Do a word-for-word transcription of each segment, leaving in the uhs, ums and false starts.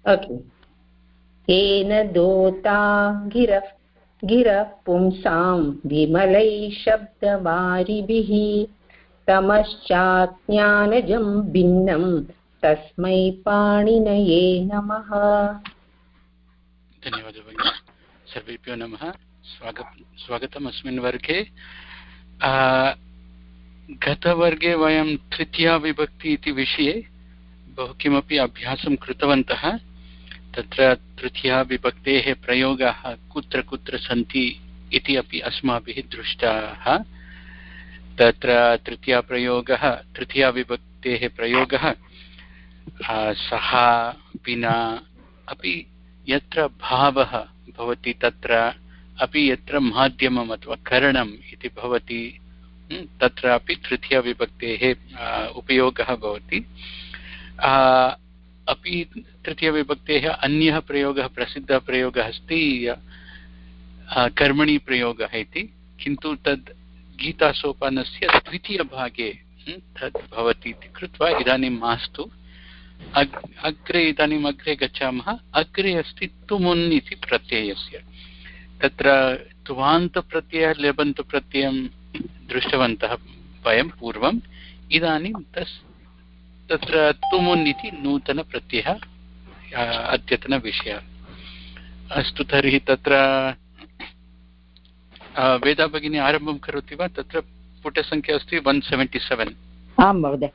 Okay. येन दोता गिरः गिरः पुंसां विमलैः शब्दवारिभिः तमश्चाज्ञानजं भिन्नं तस्मै पाणिनये नमः। धन्यवादः भगिनी। सर्वेभ्यो नमः। स्वागतं स्वागतम् अस्मिन् वर्गे। गतवर्गे वयं तृतीया विभक्ति इति विषये बहु किमपि अभ्यासं कृतवन्तः। तत्र तृतीया विभक्तेः प्रयोगाः कुत्र कुत्र सन्ति इति अपि अस्माभिः दृष्टाः। तत्र तृतीया प्रयोगः तृतीया विभक्तेः प्रयोगः सः विना अपि यत्र भावः भवति तत्र अपि यत्र माध्यमम् अथवा करणम् इति भवति तत्रापि तृतीया विभक्तेः उपयोगः भवति। अपि तृतीयविभक्तेः अन्यः प्रयोगः प्रसिद्धः प्रयोगः अस्ति कर्मणि प्रयोगः इति, किन्तु तद् गीतासोपानस्य द्वितीयभागे तद् भवति इति कृत्वा इदानीं मास्तु। अग् अग्रे इदानीम् अग्रे गच्छामः। अग्रे अस्ति तुमुन् इति प्रत्ययस्य। तत्र तुवान्तप्रत्ययः लेबन्तप्रत्ययं दृष्टवन्तः वयं पूर्वम्। इदानीं तस् तत्र तुमुन् इति नूतनप्रत्ययः अद्यतनविषयः। अस्तु, तर्हि तत्र वेदा भगिनी आरम्भं करोति वा? तत्र पुटसङ्ख्या अस्ति वन् सेवेण्टि सेवेन्। आं महोदय।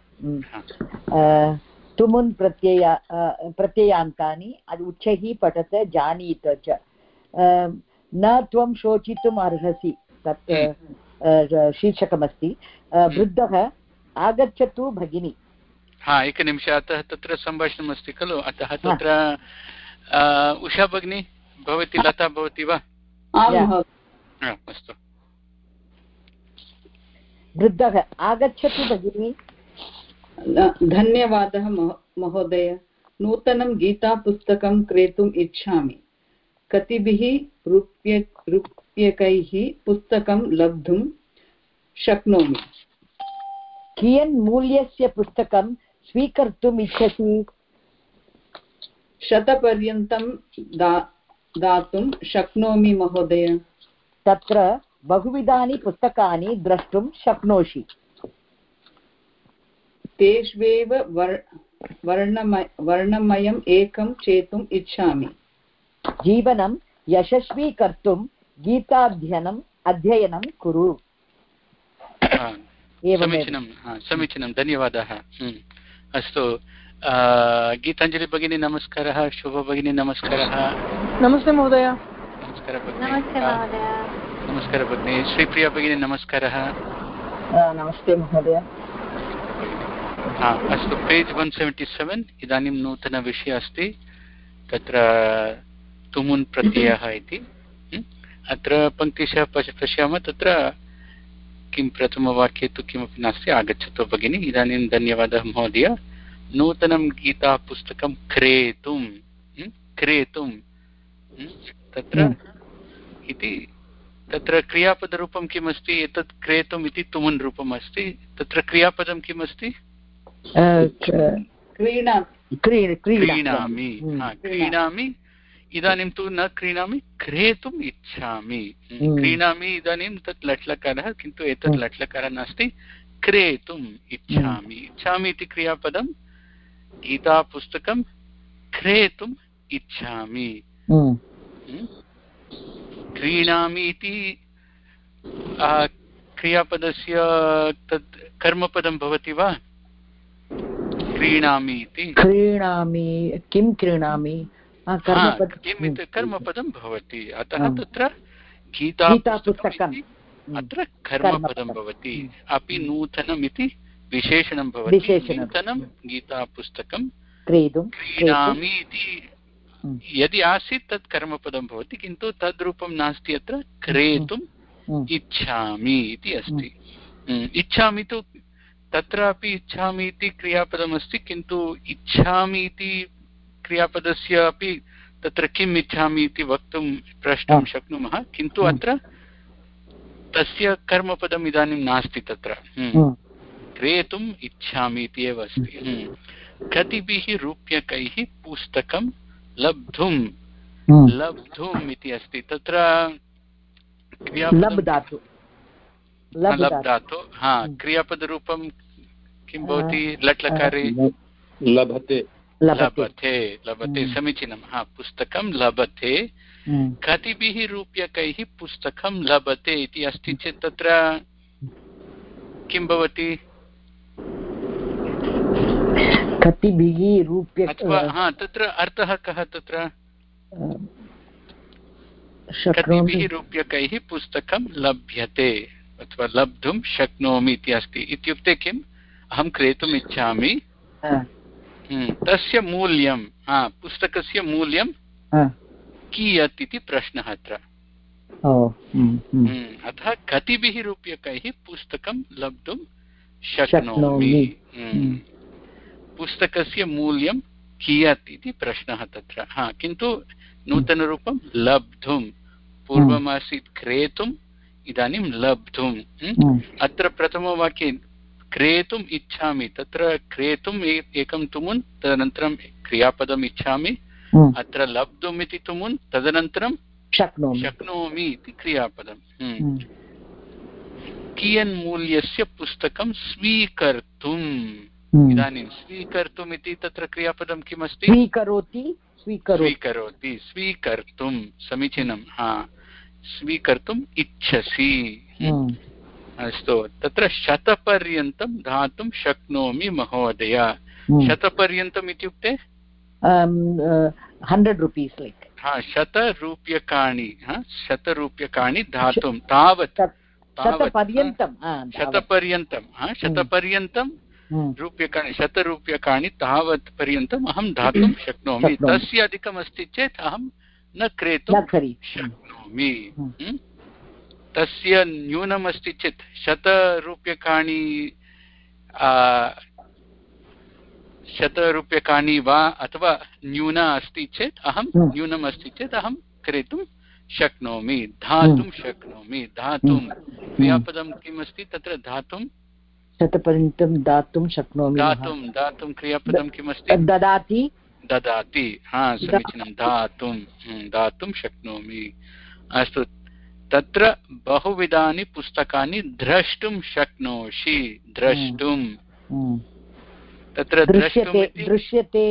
तुमुन् प्रत्यय प्रत्ययान्तानि उच्चैः पठत जानीत च न त्वं शोचितुम् अर्हसि, तत् शीर्षकमस्ति। वृद्धः आगच्छतु भगिनी। हा, एकनिमिषः, अतः तत्र सम्भाषणम् अस्ति खलु, अतः तत्र उषा भगिनी भवती, लता भवति वा? अस्तु। वृद्धः आगच्छतु भगिनी। धन्यवादः महोदय। नूतनं गीतापुस्तकं क्रेतुम् इच्छामि। कतिभिः रूप्य रूप्यकैः पुस्तकं लब्धुं शक्नोमि? कियन् मूल्यस्य पुस्तकं स्वीकर्तुम् इच्छसि? शतपर्यन्तं दा दातुं शक्नोमि महोदय। तत्र बहुविधानि पुस्तकानि द्रष्टुं शक्नोषि। तेष्वेव वर्णमय वर्णमयम् एकं चेतुम् इच्छामि। जीवनं यशस्वी कर्तुं गीताध्ययनम् अध्ययनं कुरु। समीचीनं समीचीनं धन्यवादः। अस्तु, गीताञ्जलि भगिनी नमस्कारः। शुभ भगिनी नमस्कारः। नमस्ते महोदय। नमस्कार भगिनी। नमस्कार भगिनी। श्रीप्रिया भगिनी नमस्कारः। नमस्ते महोदय। अस्तु, पेज् वन् सेवेण्टि सेवेन्। इदानीं नूतनविषयः अस्ति, तत्र तुमुन् प्रत्ययः इति। अत्र पङ्क्तिशः पश्यामः, तत्र किं प्रथमवाक्ये तु किमपि नास्ति। आगच्छतु भगिनी। इदानीं धन्यवादः महोदय। नूतनं गीतापुस्तकं क्रेतुं क्रेतुं तत्र इति, तत्र क्रियापदरूपं किमस्ति? एतत् क्रेतुम् इति तुमुन् रूपम् अस्ति। तत्र क्रियापदं किमस्ति? क्रीणामि। क्रीणामि। इदानीं तु न क्रीणामि, क्रेतुम् इच्छामि। क्रीणामि इदानीं तत् लट्लकारः, किन्तु एतत् लट्लकारः नास्ति। क्रेतुम् इच्छामि। इच्छामि इति क्रियापदं, गीतापुस्तकं क्रेतुम् इच्छामि। क्रीणामि इति क्रियापदस्य तत् कर्मपदं भवति वा? क्रीणामि इति क्रीणामि किं क्रीणामि किम् कर्मपदं भवति। अतः तत्र गीतापुस्तकम् अत्र कर्मपदं भवति। अपि नूतनम् इति विशेषणं भवति। नूतनं गीतापुस्तकं क्रीणामि इति यदि आसीत् तत् कर्मपदं भवति, किन्तु तद्रूपं नास्ति। अत्र क्रेतुम् इच्छामि इति अस्ति। इच्छामि तु तत्रापि इच्छामि इति क्रियापदमस्ति, किन्तु इच्छामि इति क्रियापदस्य अपि तत्र किम् इच्छामि इति वक्तुं प्रष्टुं शक्नुमः, किन्तु अत्र तस्य कर्मपदम् इदानीं नास्ति। तत्र क्रेतुम् इच्छामि इति एव अस्ति। कतिभिः रूप्यकैः पुस्तकं लब्धुं लब्धुम् इति अस्ति तत्र लब् धातु लब् धातु हा क्रियापदरूपं किं भवति लट् लकारे लभते लभते लभते समीचीनं हा पुस्तकं लभते कतिभिः रूप्यकैः पुस्तकं लभते इति अस्ति चेत् तत्र किं भवति कतिभिः रूप्य अथवा हा तत्र अर्थः कः तत्र कतिभिः रूप्यकैः पुस्तकं लभ्यते अथवा लब्धुं शक्नोमि इति अस्ति इत्युक्ते किम् अहं क्रेतुम् इच्छामि तस्य मूल्यं हा पुस्तकस्य मूल्यं कियत् इति प्रश्नः अत्र अतः कतिभिः रूप्यकैः पुस्तकं लब्धुं शक्नोमि पुस्तकस्य मूल्यं कियत् इति प्रश्नः तत्र हा किन्तु नूतनरूपं लब्धुं पूर्वमासीत् क्रेतुम् इदानीं लब्धुम् अत्र प्रथमवाक्ये क्रेतुम् इच्छामि तत्र क्रेतुम् एकं तुमुन् तदनन्तरं क्रियापदम् इच्छामि अत्र लब्धुम् इति तुमुन् तदनन्तरं शक्नोमि इति क्रियापदम् कियन् मूल्यस्य पुस्तकं स्वीकर्तुम् इदानीं स्वीकर्तुम् इति तत्र क्रियापदं किमस्ति स्वीकरोति स्वीकरोति स्वीकर्तुं समीचीनं हा स्वीकर्तुम् इच्छसि अस्तु तत्र शतपर्यन्तं दातुं शक्नोमि महोदय शतपर्यन्तम् इत्युक्ते हण्ड्रेड् रुपीस् लैक् हा शतरूप्यकाणि शतरूप्यकाणि दातुं तावत् शतपर्यन्तं शतपर्यन्तं हा शतपर्यन्तं रूप्यकाणि शतरूप्यकाणि तावत् पर्यन्तम् अहं दातुं शक्नोमि तस्य अधिकमस्ति चेत् अहं न क्रेतुं शक्नोमि तस्य न्यूनमस्ति चेत् शतरूप्यकाणि शतरूप्यकाणि वा अथवा न्यूना अस्ति चेत् अहं न्यूनमस्ति चेत् अहं क्रेतुं शक्नोमि दातुं शक्नोमि दातुं क्रियापदं किम् अस्ति तत्र दातुं शतपर्यन्तं दातुं शक्नोमि दातुं दातुं क्रियापदं किमस्ति ददाति ददाति हा समीचीनं दातुं दातुं शक्नोमि अस्तु तत्र बहुविधानि पुस्तकानि द्रष्टुं शक्नोषि द्रष्टुं तत्र दृश्यते दृश्यते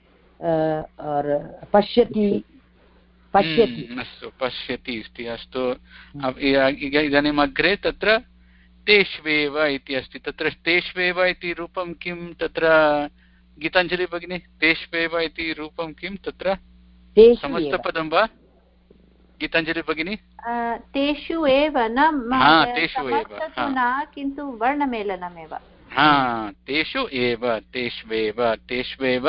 पश्यति पश्यति अस्तु पश्यति अस्ति अस्तु इदानीम् अग्रे तत्र तेष्वेव इति अस्ति तत्र तेष्वेव इति रूपं किं तत्र गीताञ्जलि भगिनी तेष्वेव इति रूपं किं तत्र समस्तपदं वा गीताञ्जलि भगिनी तेषु एव न तेषु एव न किन्तु वर्णमेलनमेव हा तेषु एव तेष्वेव तेष्वेव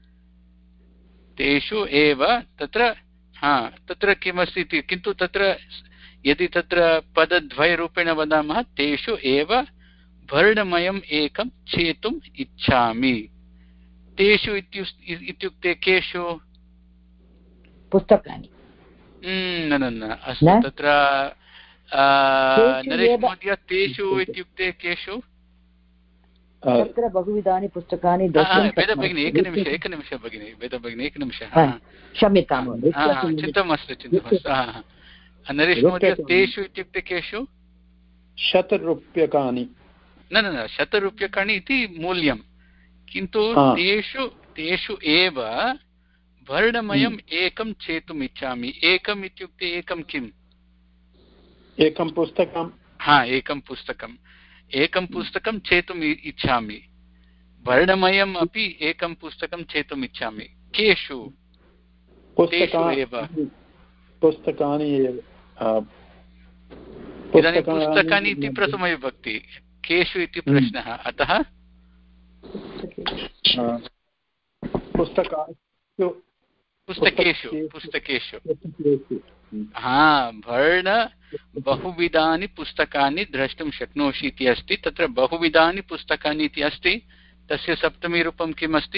तेषु एव तत्र हा तत्र किमस्ति इति किन्तु तत्र यदि तत्र पदद्वयरूपेण वदामः तेषु एव वर्णमयम् एकं चेतुम् इच्छामि तेषु इत्युक्ते केषु पुस्तकानि न न न अस्तु तत्र नरेश महोदय तेषु इत्युक्ते केषु तत्र बहुविधानि पुस्तकानि वेदभगिनी एकनिमिष एकनिमिष भगिनी वेदभगिनी एकनिमिषः क्षम्यतां चिन्ता मास्तु चिन्ता मास्तु नरेश महोदय तेषु इत्युक्ते केषु शतरूप्यकाणि न न न शतरूप्यकाणि इति मूल्यं किन्तु तेषु तेषु एव वर्णमयम् एकं चेतुम् इच्छामि एकम् इत्युक्ते एकं किम् एकं पुस्तकं हा एकं पुस्तकम् एकं पुस्तकं चेतुम् इच्छामि वर्णमयम् अपि एकं पुस्तकं चेतुम् इच्छामि केषु तेषु एव पुस्तकानि इदानीं पुस्तकानि इति प्रथमविभक्ति केषु इति प्रश्नः अतः पुस्तकेषु पुस्तकेषु हा वर्ण बहुविधानि पुस्तकानि द्रष्टुं शक्नोषि इति अस्ति तत्र बहुविधानि पुस्तकानि इति अस्ति तस्य सप्तमीरूपं किम् अस्ति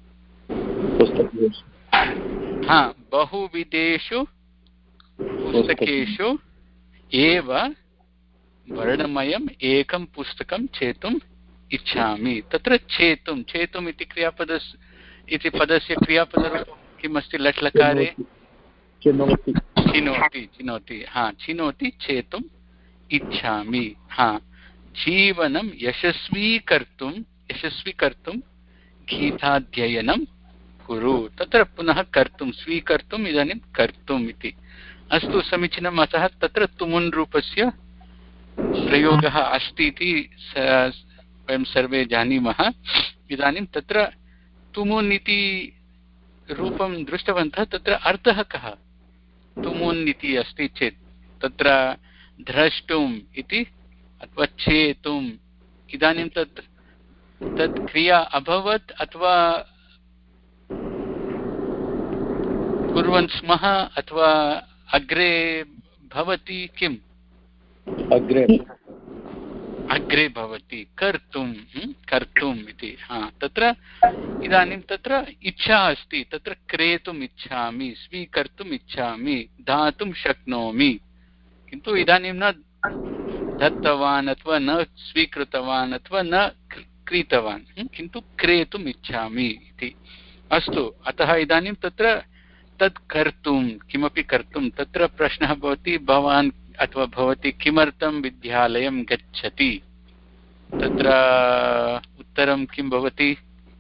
हा बहुविधेषु पुस्तकेषु एव वर्णमयम् एकं पुस्तकं चेतुम् इच्छामि तत्र चेतुं चेतुम् इति क्रियापदस्य इति पदस्य क्रियापदरूपं किम् अस्ति लट् लकारे चिनोति चिनोति चिनोति हा चिनोति चेतुम् इच्छामि हा जीवनं यशस्वी कर्तुं यशस्वी कर्तुं गीताध्ययनं कुरु तत्र पुनः कर्तुं स्वीकर्तुम् इदानीं कर्तुम् इति अस्तु समीचीनम् अतः तत्र तुमुन् रूपस्य प्रयोगः अस्ति इति वयं सर्वे जानीमः इदानीं तत्र तुमुन् इति रूपं दृष्टवन्तः तत्र अर्थः कः तुमुन् इति अस्ति चेत् तत्र द्रष्टुम् इति अथवा चेतुम् इदानीं तत् तत् क्रिया अभवत् अथवा कुर्वन् स्मः अथवा अग्रे भवति किम् अग्रे अग्रे भवति कर्तुं कर्तुम् इति हा तत्र इदानीं तत्र इच्छा अस्ति तत्र क्रेतुम् इच्छामि स्वीकर्तुम् इच्छामि दातुं शक्नोमि किन्तु इदानीं न दत्तवान् अथवा न स्वीकृतवान् अथवा न क्रीतवान् किन्तु क्रेतुम् इच्छामि इति अस्तु अतः इदानीं तत्र तत् कर्तुं किमपि कर्तुं तत्र प्रश्नः भवति भवान् अथवा भवती किमर्थं विद्यालयं गच्छति तत्र उत्तरं किं भवति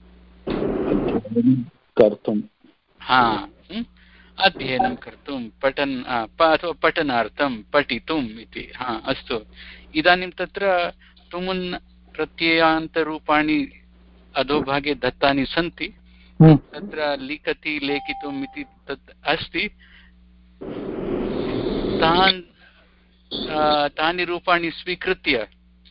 कर्तुं हा अध्ययनं कर्तुं पठन् अथवा पठनार्थं पठितुम् इति हा अस्तु इदानीं तत्र तुमुन् प्रत्ययान्तरूपाणि अधोभागे दत्तानि सन्ति तत्र लिखति लेखितुम् इति तत् अस्ति तान् तानि रूपाणि स्वीकृत्य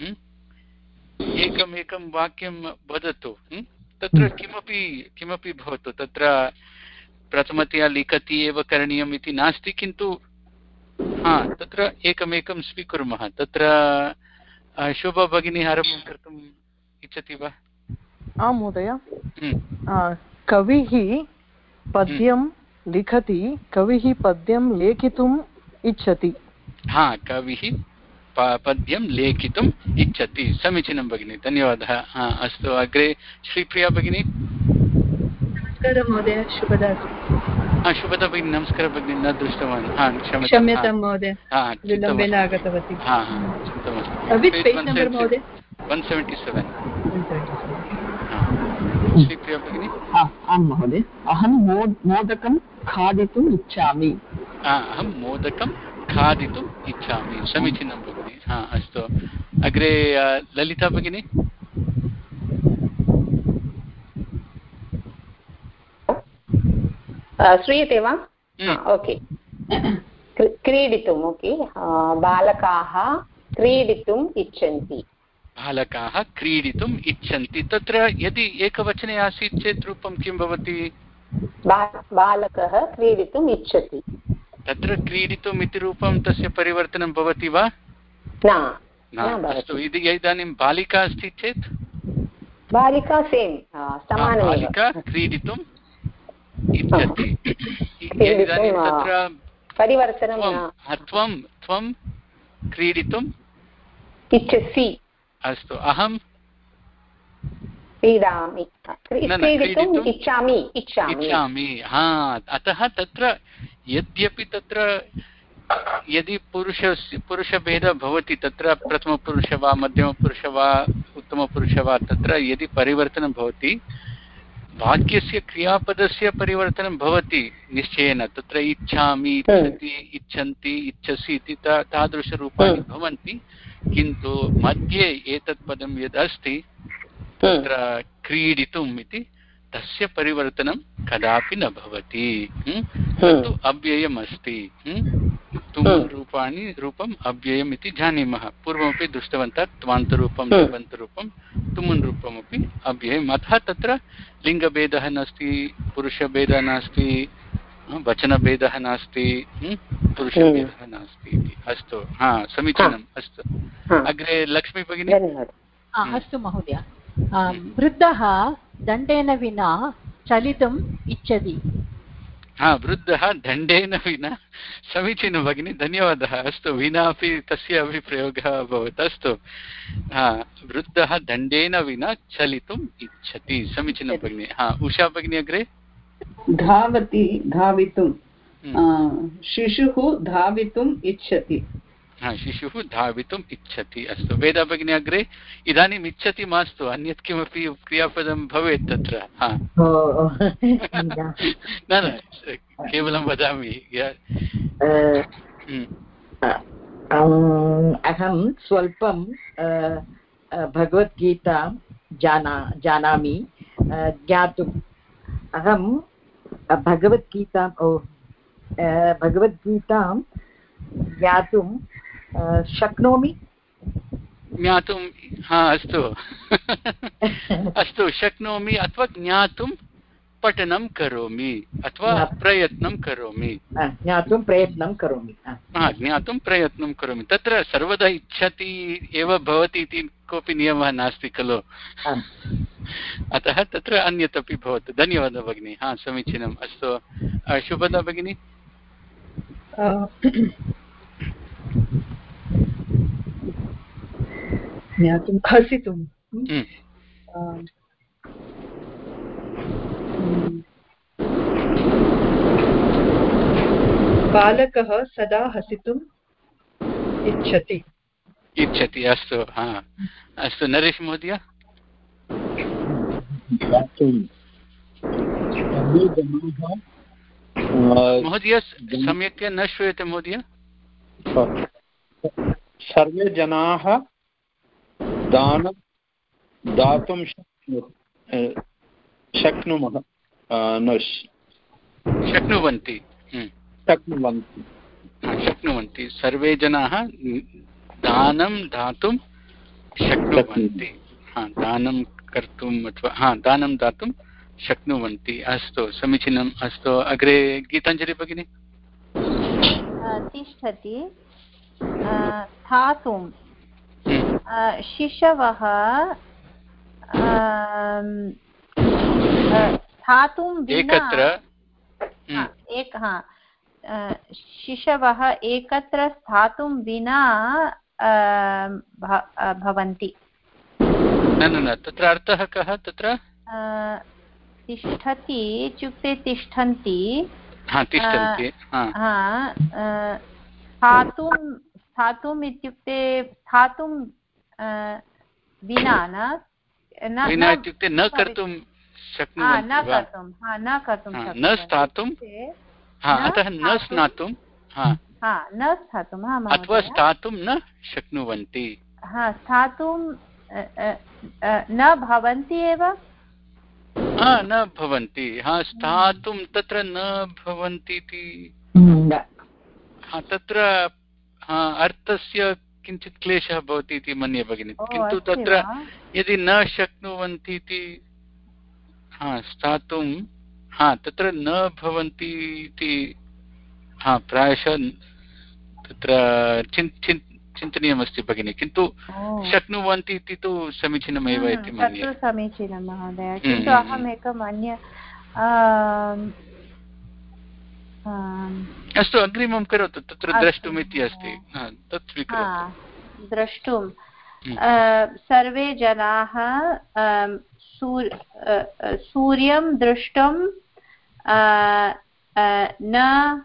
एकमेकं वाक्यं वदतु तत्र किमपि किमपि भवतु तत्र प्रथमतया लिखति एव करणीयम् इति नास्ति किन्तु हा तत्र एकमेकं स्वीकुर्मः तत्र शोभा भगिनी आरम्भं कर्तुम् इच्छति वा आं महोदय कविः पद्यं लिखति कविः पद्यं लेखितुम् इच्छति हा कविः पद्यं लेखितुम् इच्छति समीचीनं भगिनी धन्यवादः हा अस्तु अग्रे श्रीप्रिया भगिनी नमस्कारः महोदय शुभदा हा शुभदा भगिनी नमस्कारः भगिनी न दृष्टवान् हा क्षम्यतां महोदय विलम्बेन आगतवती हा हा महोदय वन् सेवेण्टि सेवेन् श्रीप्रिया भगिनी आं महोदय अहं मोदकं खादितुम् इच्छामि अहं मोदकं खादितुम् इच्छामि समीचीनं भगिनी हा अस्तु अग्रे ललिता भगिनी श्रूयते वा ओके क्रीडितुम् ओके बालकाः क्रीडितुम् इच्छन्ति बालकाः क्रीडितुम् इच्छन्ति तत्र यदि एकवचने आसीत् चेत् रूपं किं भवति बालकः क्रीडितुम् इच्छति तत्र क्रीडितुम् इति रूपं तस्य परिवर्तनं भवति वा न अस्तु इदानीं बालिका अस्ति चेत् बालिका सेम् समानमेव बालिका क्रीडितुम् इच्छति इदानीं तत्र परिवर्तनं त्वं त्वं क्रीडितुम् इच्छसि अस्तु अहं क्रीडामि क्रीडितुम् इच्छामि इच्छामि हा अतः तत्र यद्यपि तत्र यदि पुरुषस्य पुरुषभेदः भवति तत्र प्रथमपुरुष वा मध्यमपुरुष वा उत्तमपुरुष वा तत्र यदि परिवर्तनं भवति वाक्यस्य क्रियापदस्य परिवर्तनं भवति निश्चयेन तत्र इच्छामि इच्छति इच्छन्ति इच्छसि इति तादृशरूपाणि भवन्ति किन्तु मध्ये एतत् पदं यद् अस्ति तत्र क्रीडितुम् इति तस्य परिवर्तनं कदापि न भवति तत्तु अव्ययम् अस्ति तुमुन् रूपाणि रूपम् अव्ययम् इति जानीमः पूर्वमपि दृष्टवन्तः त्वान्तरूपं तिङन्तरूपं तुमुन् रूपमपि अव्ययम् अतः तत्र लिङ्गभेदः नास्ति पुरुषभेदः नास्ति वचनभेदः नास्ति पुरुषभेदः नास्ति इति अस्तु हा समीचीनम् अस्तु अग्रे लक्ष्मी भगिनी अस्तु महोदय वृद्धः दण्डेन विना चलितुम् इच्छति हा वृद्धः दण्डेन विना समीचीनं भगिनी धन्यवादः अस्तु विना अपि तस्य अपि प्रयोगः अभवत् अस्तु हा वृद्धः दण्डेन विना चलितुम् इच्छति समीचीनं भगिनी हा उषा भगिनी अग्रे धावति धावितुं शिशुः धावितुम् इच्छति शिशुः धावितुम् इच्छति अस्तु वेदा भगिनी अग्रे इदानीम् इच्छति मास्तु अन्यत् किमपि क्रियापदं भवेत् तत्र न न केवलं वदामि अहं स्वल्पं भगवद्गीतां जाना जानामि ज्ञातुम् अहं भगवद्गीतां भगवद्गीतां ज्ञातुं शक्नोमि ज्ञातुं हा अस्तु अस्तु शक्नोमि अथवा ज्ञातुं पठनं करोमि अथवा प्रयत्नं करोमि ज्ञातुं प्रयत्नं करोमि हा ज्ञातुं प्रयत्नं करोमि तत्र सर्वदा इच्छति एव भवति इति कोऽपि नियमः नास्ति खलु अतः तत्र अन्यत् अपि भवतु धन्यवादः भगिनी हा समीचीनम् अस्तु शुभदा भगिनी ज्ञातुं हसितुं बालकः सदा हसितुम् इच्छति इच्छति अस्तु हा अस्तु नरेश महोदय महोदय सम्यक् न श्रूयते महोदय सर्वे जनाः दानं दातुं शक्नुमः शक्नुवन्ति शक्नुवन्ति शक्नुवन्ति सर्वे जनाः दानं दातुं शक्नुवन्ति हा दानं कर्तुम् अथवा हा दानं दातुं शक्नुवन्ति अस्तु समीचीनम् अस्तु अग्रे गीताञ्जलि भगिनी तिष्ठति स्थातुं शिशवः स्थातुं एकत्र एक हा शिशवः एकत्र स्थातुं विना भवन्ति न न न तत्र अर्थः कः तत्र तिष्ठति इत्युक्ते तिष्ठन्ति स्थातुं स्थातुम् इत्युक्ते स्थातुं विना न विना इत्युक्ते न कर्तुं शक्नुवन्ति न कर्तुं न कर्तुं न स्थातुं अतः न स्नातुं न स्थातुं अथवा स्थातुं न शक्नुवन्ति स्थातुं न भवन्ति एव न भवन्ति हा स्थातुं तत्र न भवन्ति इति तत्र अर्थस्य किञ्चित् क्लेशः भवति इति मन्ये भगिनि किन्तु तत्र यदि न शक्नुवन्ति इति हा स्थातुं हा तत्र न भवन्ति इति हा प्रायशः तत्र चिन्तनीयमस्ति भगिनि किन्तु शक्नुवन्ति इति तु समीचीनमेव इति मन्ये समीचीनं महोदय किन्तु अहम् एकम् अन्य अस्तु अग्रिमं करोतु तत्र द्रष्टुम् इति अस्ति तत् स्वीकरोतु द्रष्टुं सर्वे जनाः सूर्यं द्रष्टुं न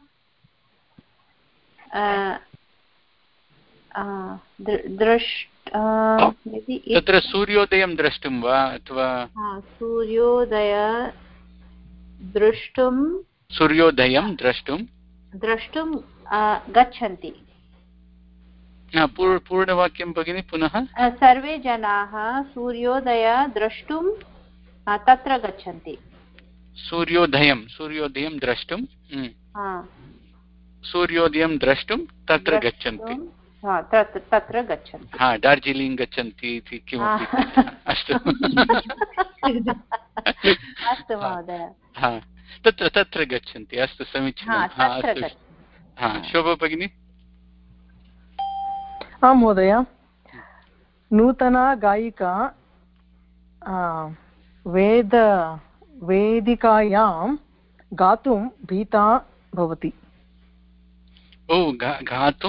तत्र सूर्योदयं द्रष्टुं वा अथवा सूर्योदय द्रष्टुं सूर्योदयं द्रष्टुं द्रष्टुं गच्छन्ति पूर्णवाक्यं भगिनि पुनः सर्वे जनाः सूर्योदय द्रष्टुं तत्र गच्छन्ति सूर्योदयं सूर्योदयं द्रष्टुं सूर्योदयं द्रष्टुं तत्र गच्छन्ति तत्र गच्छन्ति हा दार्जिलिङ्ग् गच्छन्ति इति किमपि अस्तु अस्तु महोदय तत्र तत्र गच्छन्ति अस्तु समीचीनं शोभा भगिनी आं महोदय नूतना गायिका वेद वेदिकायां गातुं भीता भवति ओ गातुं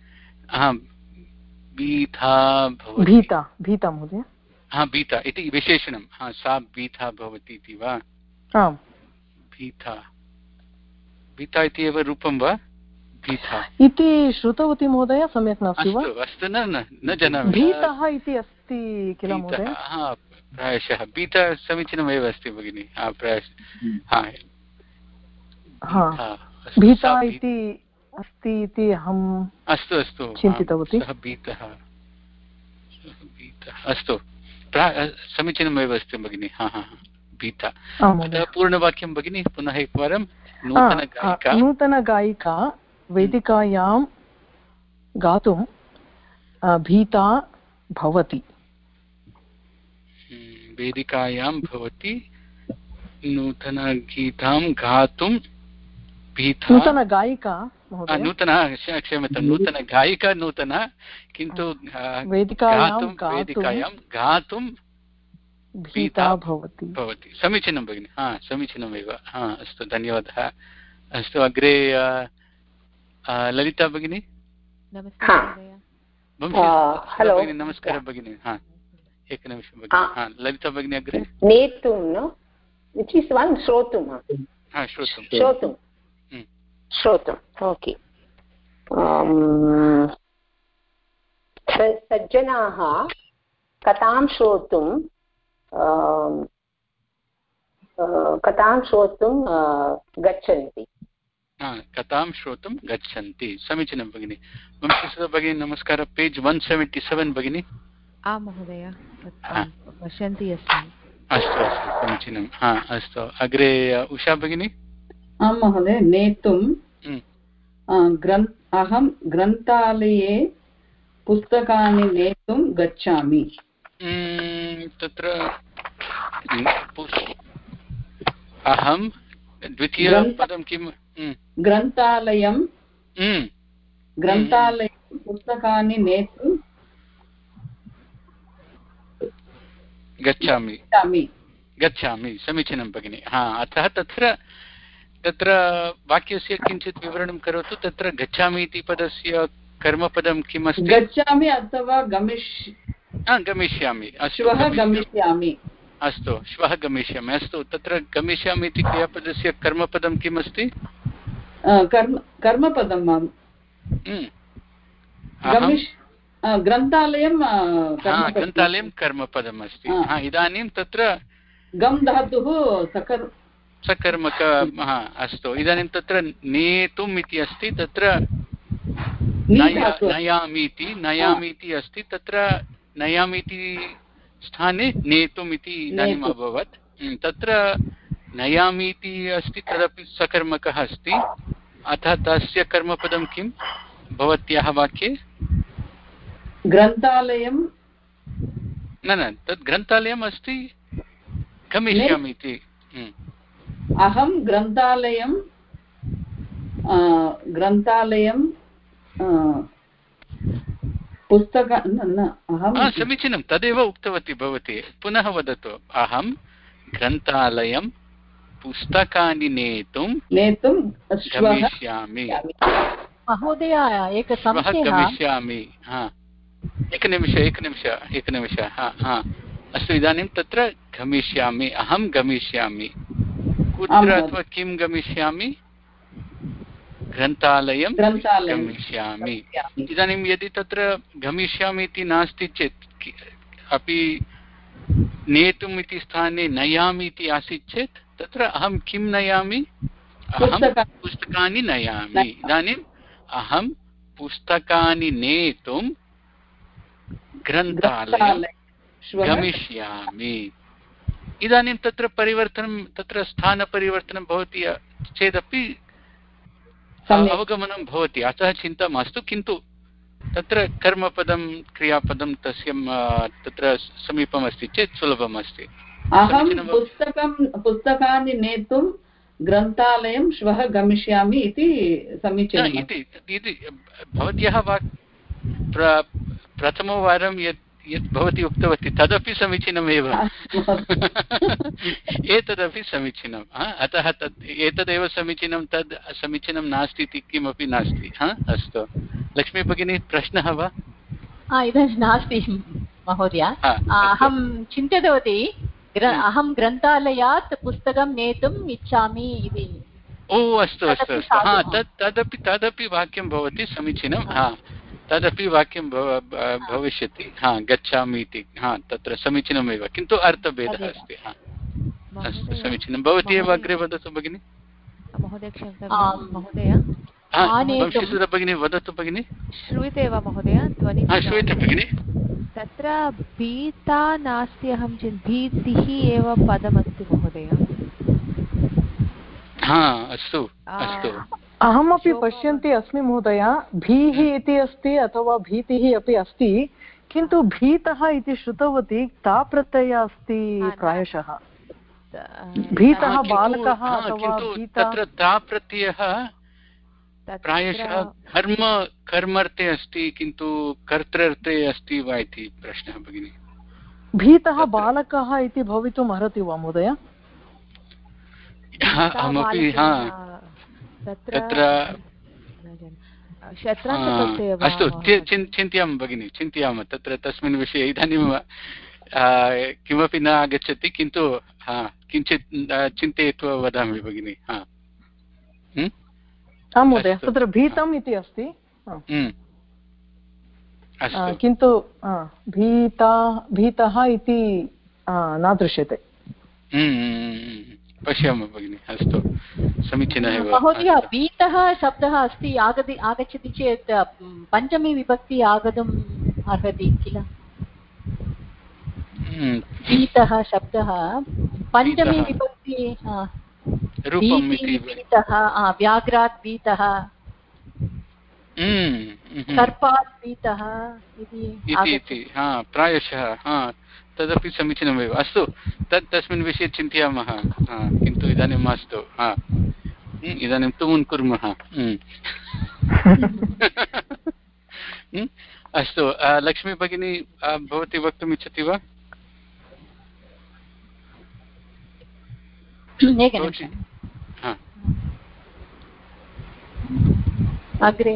भीता भीता भीता महोदय हा भीता इति विशेषणं हा सा भीता भवति इति वा आम् भीता भीता इति एव रूपं वा भीता इति श्रुतवती महोदय सम्यक् नास्ति वा अस्तु न न जानामि भीतः इति अस्ति किल महोदय प्रायशः भीता समीचीनमेव अस्ति भगिनि प्रायशः भीता इति अस्ति इति अहम् अस्तु अस्तु चिन्तितवती भीतः अस्तु समीचीनमेव अस्ति भगिनि हा हा भीता पूर्णवाक्यं भगिनि पुनः एकवारं नूतनगायिका नूतनगायिका वेदिकायां गातुं भीता भवति वेदिकायां भवति नूतनगीतां गातुं भीता नूतनगायिका नूतन क्षम्यतां नूतनगायिका नूतन किन्तु वेदिकायां वेदिकायां गातुं भीता भवति भवति समीचीनं भगिनि हा समीचीनमेव हा अस्तु धन्यवादः अस्तु अग्रे ललिता भगिनी नमस्कारः भगिनी हा एकनिमिषं भगिनि हा ललिता भगिनी अग्रे नेतुं न which is one श्रोतुं हा श्रोतुं श्रोतुं श्रोतुम् ओके सज्जनाः कथां श्रोतुं कथां श्रोतुं गच्छन्ति कथां श्रोतुं गच्छन्ति समीचीनं भगिनि वंशीसुधा भगिनी नमस्कारः पेज् वन् सेवेण्टि सेवेन् भगिनि आं महोदय पश्यन्ति अस्मि अस्तु अस्तु समीचीनं हा अस्तु अग्रे उषा भगिनी आं महोदय नेतुं ग्रन्थ अहं ग्रन्थालये पुस्तकानि नेतुं गच्छामि तत्र अहं द्वितीयपदं किं ग्रन्थालयं ग्रन्थालये पुस्तकानि नेतुं गच्छामि गच्छामि समीचीनं भगिनि हा अतः तत्र तत्र वाक्यस्य किञ्चित् विवरणं करोतु तत्र गच्छामि इति पदस्य कर्मपदं किम् अस्ति गच्छामि अथवा गमिष् गमिष्यामि श्वः गमिष्यामि अस्तु श्वः गमिष्यामि अस्तु तत्र गमिष्यामि इति क्रियापदस्य कर्मपदं किम् अस्ति कर्म कर्मपदं ग्रन्थालयं ग्रन्थालयं कर्मपदम् अस्ति इदानीं तत्र गम् धातुः सकर् सकर्मक अस्तु इदानीं तत्र नेतुम् इति अस्ति तत्र नयामि इति नयामि इति अस्ति तत्र नयामि इति स्थाने नेतुम् इति इदानीम् अभवत् तत्र नयामि इति अस्ति तदपि सकर्मकः अस्ति अतः तस्य कर्मपदं किं भवत्याः वाक्ये ग्रन्थालयं न न तद् ग्रन्थालयम् अस्ति गमिष्यामि इति अहं ग्रन्थालयं ग्रन्थालयं पुस्तक अहं समीचीनं तदेव उक्तवती भवती पुनः वदतु अहं ग्रन्थालयं पुस्तकानि नेतुं नेतुं गमिष्यामि महोदय एक गमिष्यामि हा एकनिमिष एकनिमिष एकनिमिष हा हा अस्तु इदानीं तत्र गमिष्यामि अहं गमिष्यामि कुत्र अथवा किं गमिष्यामि ग्रन्थालयं गमिष्यामि इदानीं यदि तत्र गमिष्यामि इति नास्ति चेत् अपि नेतुम् इति स्थाने नयामि इति आसीत् चेत् तत्र अहं किं नयामि अहं पुस्तकानि नयामि इदानीम् अहं पुस्तकानि नेतुं ग्रन्थालयं गमिष्यामि इदानीं तत्र परिवर्तनं तत्र स्थानपरिवर्तनं भवति चेदपि अवगमनं भवति अतः चिन्ता मास्तु किन्तु तत्र कर्मपदं क्रियापदं तस्य तत्र समीपम् अस्ति चेत् सुलभम् अस्ति अहं पुस्तकं पुस्तकानि नेतुं ग्रन्थालयं श्वः गमिष्यामि इति समीचीनम् इति भवत्याः वाक् प्रथमवारं यत् यत् भवती उक्तवती तदपि समीचीनमेव एतदपि समीचीनम् अतः तत् एतदेव समीचीनं तद् समीचीनं नास्ति इति किमपि नास्ति हा अस्तु लक्ष्मी भगिनी प्रश्नः वा इदानीं नास्ति महोदय अहं चिन्तितवती अहं ग्रन्थालयात् पुस्तकं नेतुम् इच्छामि इति। ओ अस्तु अस्तु अस्तु हा तत् तदपि तदपि वाक्यं भवति समीचीनं हा तदपि वाक्यं भविष्यति हा गच्छामि इति हा तत्र समीचीनमेव किन्तु अर्थभेदः अस्ति हा अस्तु समीचीनं भवती एव अग्रे वदतु भगिनि महोदय महोदय वंशीसुधा भगिनी वदतु भगिनि श्रूयते वा महोदय ध्वनिः श्रूयते भगिनि तत्र भीता नास्ति अहं चिन् भीतिः एव पदमस्ति महोदय हा अस्तु अस्तु अहमपि पश्यन्ती अस्मि महोदय भीः इति अस्ति अथवा भीतिः अपि अस्ति किन्तु भीतः इति श्रुतवती ताप्रत्ययः अस्ति प्रायशः भीतः बालकः अथवा तत्र ताप्रत्ययः प्रायशः कर्म कर्मर्थे अस्ति किन्तु कर्तृर्थे अस्ति वा इति प्रश्नः भगिनि भीतः बालकः इति भवितुम् अर्हति वा महोदय अहमपि हा तत्र अस्तु चिन्तयामः भगिनि चिन्तयामः तत्र तस्मिन् विषये इदानीं किमपि न आगच्छति किन्तु हा किञ्चित् चिन्तयित्वा वदामि भगिनि हा आं महोदय तत्र भीतम् इति अस्ति किन्तु भीता भीतः इति न दृश्यते पश्यामः भगिनि अस्तु समीचीनः एव महोदय भीतः शब्दः अस्ति आगति आगच्छति चेत् पञ्चमी विभक्ति आगतुम् अर्हति किल भीतः शब्दः पञ्चमी विभक्ति भीतः व्याघ्रात् भीतः सर्पात् भीतः इति प्रायशः तदपि समीचीनमेव अस्तु तत् तस्मिन् विषये चिन्तयामः किन्तु इदानीं मास्तु हा इदानीं तुमुन् कुर्मः अस्तु लक्ष्मी भगिनी भवती वक्तुम् इच्छति वा अग्रे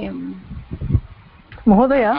महोदय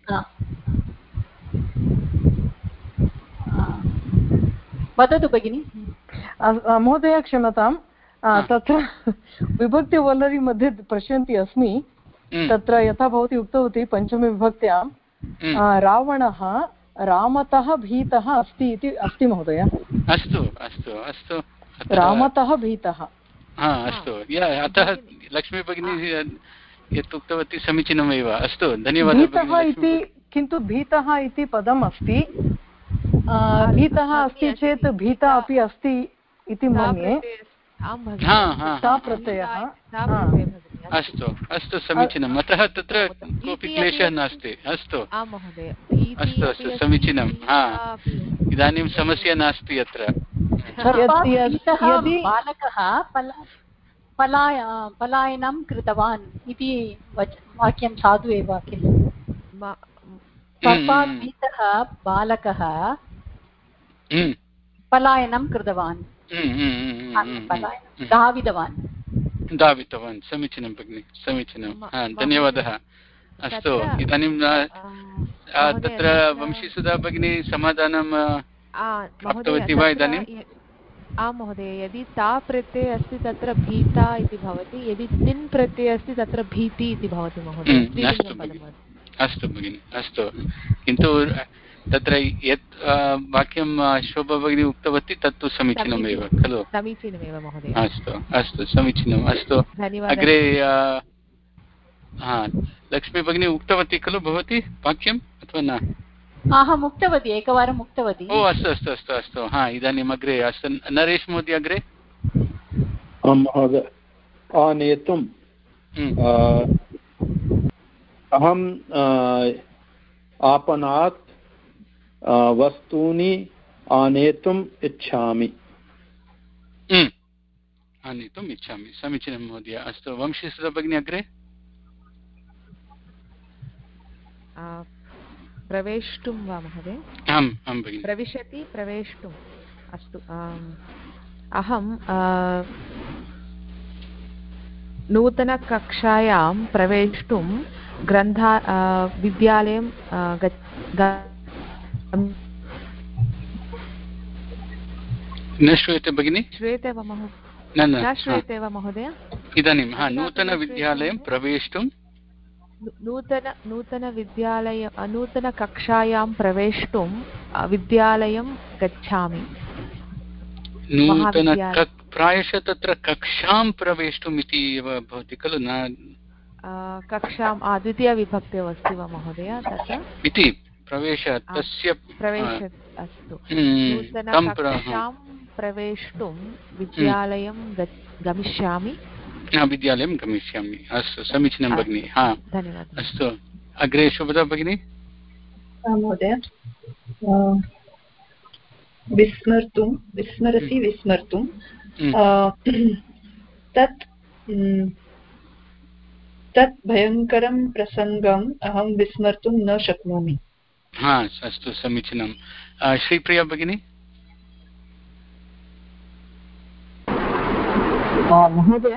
वदतु भगिनि महोदय क्षम्यतां तत्र विभक्तिवल्लरी मध्ये पश्यन्ती अस्मि तत्र यथा भवती उक्तवती पञ्चमी विभक्त्यां रावणः रामतः भीतः अस्ति इति अस्ति महोदय अस्तु अस्तु अस्तु रामतः भीतः अस्तु अतः लक्ष्मी भगिनी यत् उक्तवती समीचीनमेव अस्तु धन्यवादः भीतः इति किन्तु भीतः इति पदम् अस्ति भीतः अस्ति चेत् भीता अपि अस्ति इति मन्ये प्रत्ययः अस्तु अस्तु समीचीनम् अतः तत्र कोऽपि क्लेशः नास्ति अस्तु अस्तु अस्तु समीचीनं हा इदानीं समस्या नास्ति अत्र बालकः पलाय पलायनं कृतवान् इति वाक्यं साधु एव किल सर्पात् बालकः पलायनं कृतवान् धावितवान् धावितवान् समीचीनं भगिनि समीचीनं धन्यवादः अस्तु इदानीं तत्र वंशीसुधा भगिनी समाधानं प्राप्तवती वा इदानीम् आं महोदय यदि ता प्रत्यये अस्ति तत्र भीता इति भवति यदि तिन् प्रत्यये अस्ति तत्र भीति इति भवति महोदय अस्तु भगिनि अस्तु किन्तु तत्र यत् वाक्यं शोभा भगिनी उक्तवती तत्तु समीचीनमेव खलु समीचीनमेव महोदय अस्तु अस्तु समीचीनम् अस्तु अग्रे हा लक्ष्मी भगिनी उक्तवती खलु भवती वाक्यम् अथवा न अहम् उक्तवती एकवारम् उक्तवती ओ अस्तु अस्तु अस्तु अस्तु हा इदानीम् अग्रे अस्तु नरेश महोदय अग्रे महोदय आनेतुम् अहम् आपणात् वस्तूनि आनेतुम् इच्छामि आनेतुम् इच्छामि समीचीनं महोदय अस्तु वंशीसुधा भगिनी अग्रे प्रवेष्टुं वा महोदय आम् आं भगिनि प्रविशति प्रवेष्टुम् अस्तु अहं नूतनकक्षायां प्रवेष्टुं ग्रन्था विद्यालयं न श्रूयते भगिनि? श्रूयते वा महोदय? न श्रूयते वा महोदय? इदानीं हा नूतनविद्यालयं प्रवेष्टुं नूतन नूतनविद्यालय नूतनकक्षायां प्रवेष्टुं विद्यालयं गच्छामि। नूतन प्रायशः तत्र कक्षां प्रवेष्टुम् इति एव भवति खलु? न कक्षां द्वितीयविभक्तौ अस्ति वा महोदय तत्र इति प्रवेश तस्य प्रवेश अस्तु। नूतनकक्षां प्रवेष्टुं विद्यालयं गमिष्यामि विद्यालयं गमिष्यामि। अस्तु समीचीनं भगिनि। हा धन्यवादः। अस्तु अग्रे शुभदा भगिनि। महोदय विस्मर्तुं विस्मरति विस्मर्तुं तत् तत् भयङ्करं प्रसङ्गम् अहं विस्मर्तुं न शक्नोमि। हा अस्तु समीचीनं। श्रीप्रिया भगिनी। महोदय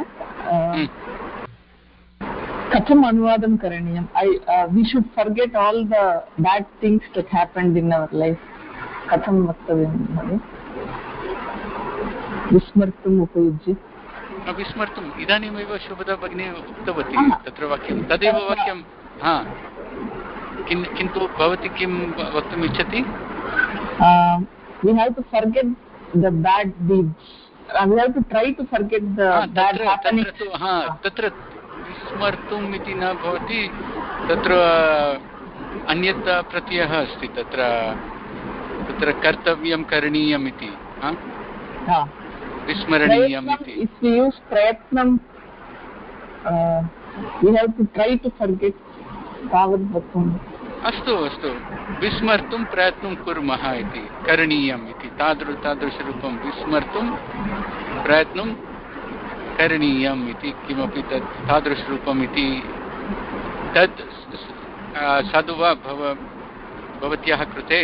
कथम् अनुवादं करणीयम्? I we should forget all the bad things that happened in our life. कथं वक्तव्यं महोदय? विस्मर्तुम् उपयुज्य विस्मर्तुम् इदानीमेव शुभदा भगिनी उक्तवती तत्र वाक्यं तदेव वाक्यं। हा किन्तु भवती किं वक्तुम् इच्छति? we have to forget the bad deeds. We have to try to forget the bad happenings. हा तत्र विस्मर्तुम् इति न भवति, तत्र अन्यत् प्रत्ययः अस्ति, तत्र तत्र कर्तव्यं करणीयम् इति विस्मरणीयम् इति। If we use प्रयत्नं, we have to try to forget. तावत् वक्तुम्। अस्तु अस्तु विस्मर्तुं प्रयत्नं कुर्मः इति करणीयम् इति तादृ तादृशरूपं विस्मर्तुं प्रयत्नं करणीयम् इति किमपि तत् तादृशरूपम् इति तत् साधु वा भव भवत्याः कृते?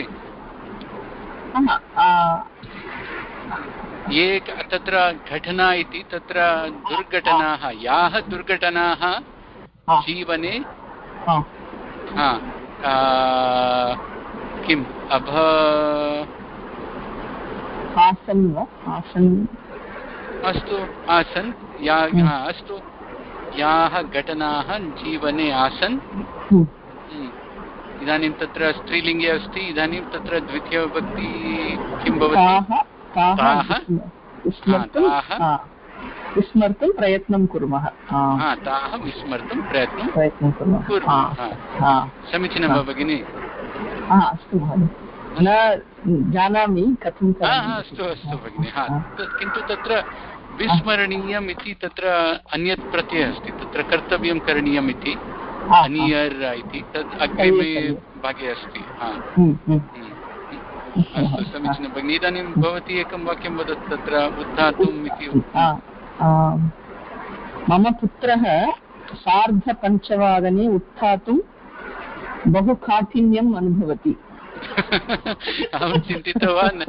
एक तत्र घटना इति तत्र दुर्घटनाः, याः दुर्घटनाः जीवने किम् अभ आसन् वा आसन् अस्तु आसन् या अस्तु याः घटनाः जीवने आसन्। इदानीं तत्र स्त्रीलिङ्गे अस्ति, इदानीं तत्र द्वितीयविभक्ति किं भवति? ताः विस्मर्तुं प्रयत्नं कुर्मः। ताः विस्मर्तुं प्रयत्नं प्रयत्नं कुर्मः। समीचीनं वा भगिनि? अस्तु महोदय, न जानामि कथं। अस्तु अस्तु भगिनि। हा किन्तु तत्र विस्मरणीयम् इति तत्र अन्यत् प्रत्ययः अस्ति, तत्र कर्तव्यं करणीयम् इति अनियर् इति तद् अग्रिमे भागे अस्ति। अस्तु समीचीनं भगिनि। इदानीं भवती एकं वाक्यं वदतु तत्र उत्थातुम् इति। मम पुत्रः सार्धपञ्चवादने उत्थातुं बहु काठिन्यम् अनुभवति। अहं चिन्तितवान्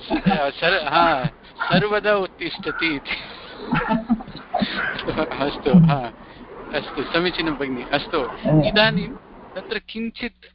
सर्वदा उत्तिष्ठति इति। अस्तु अस्तु समीचीनं भगिनि। अस्तु इदानीं तत्र किञ्चित्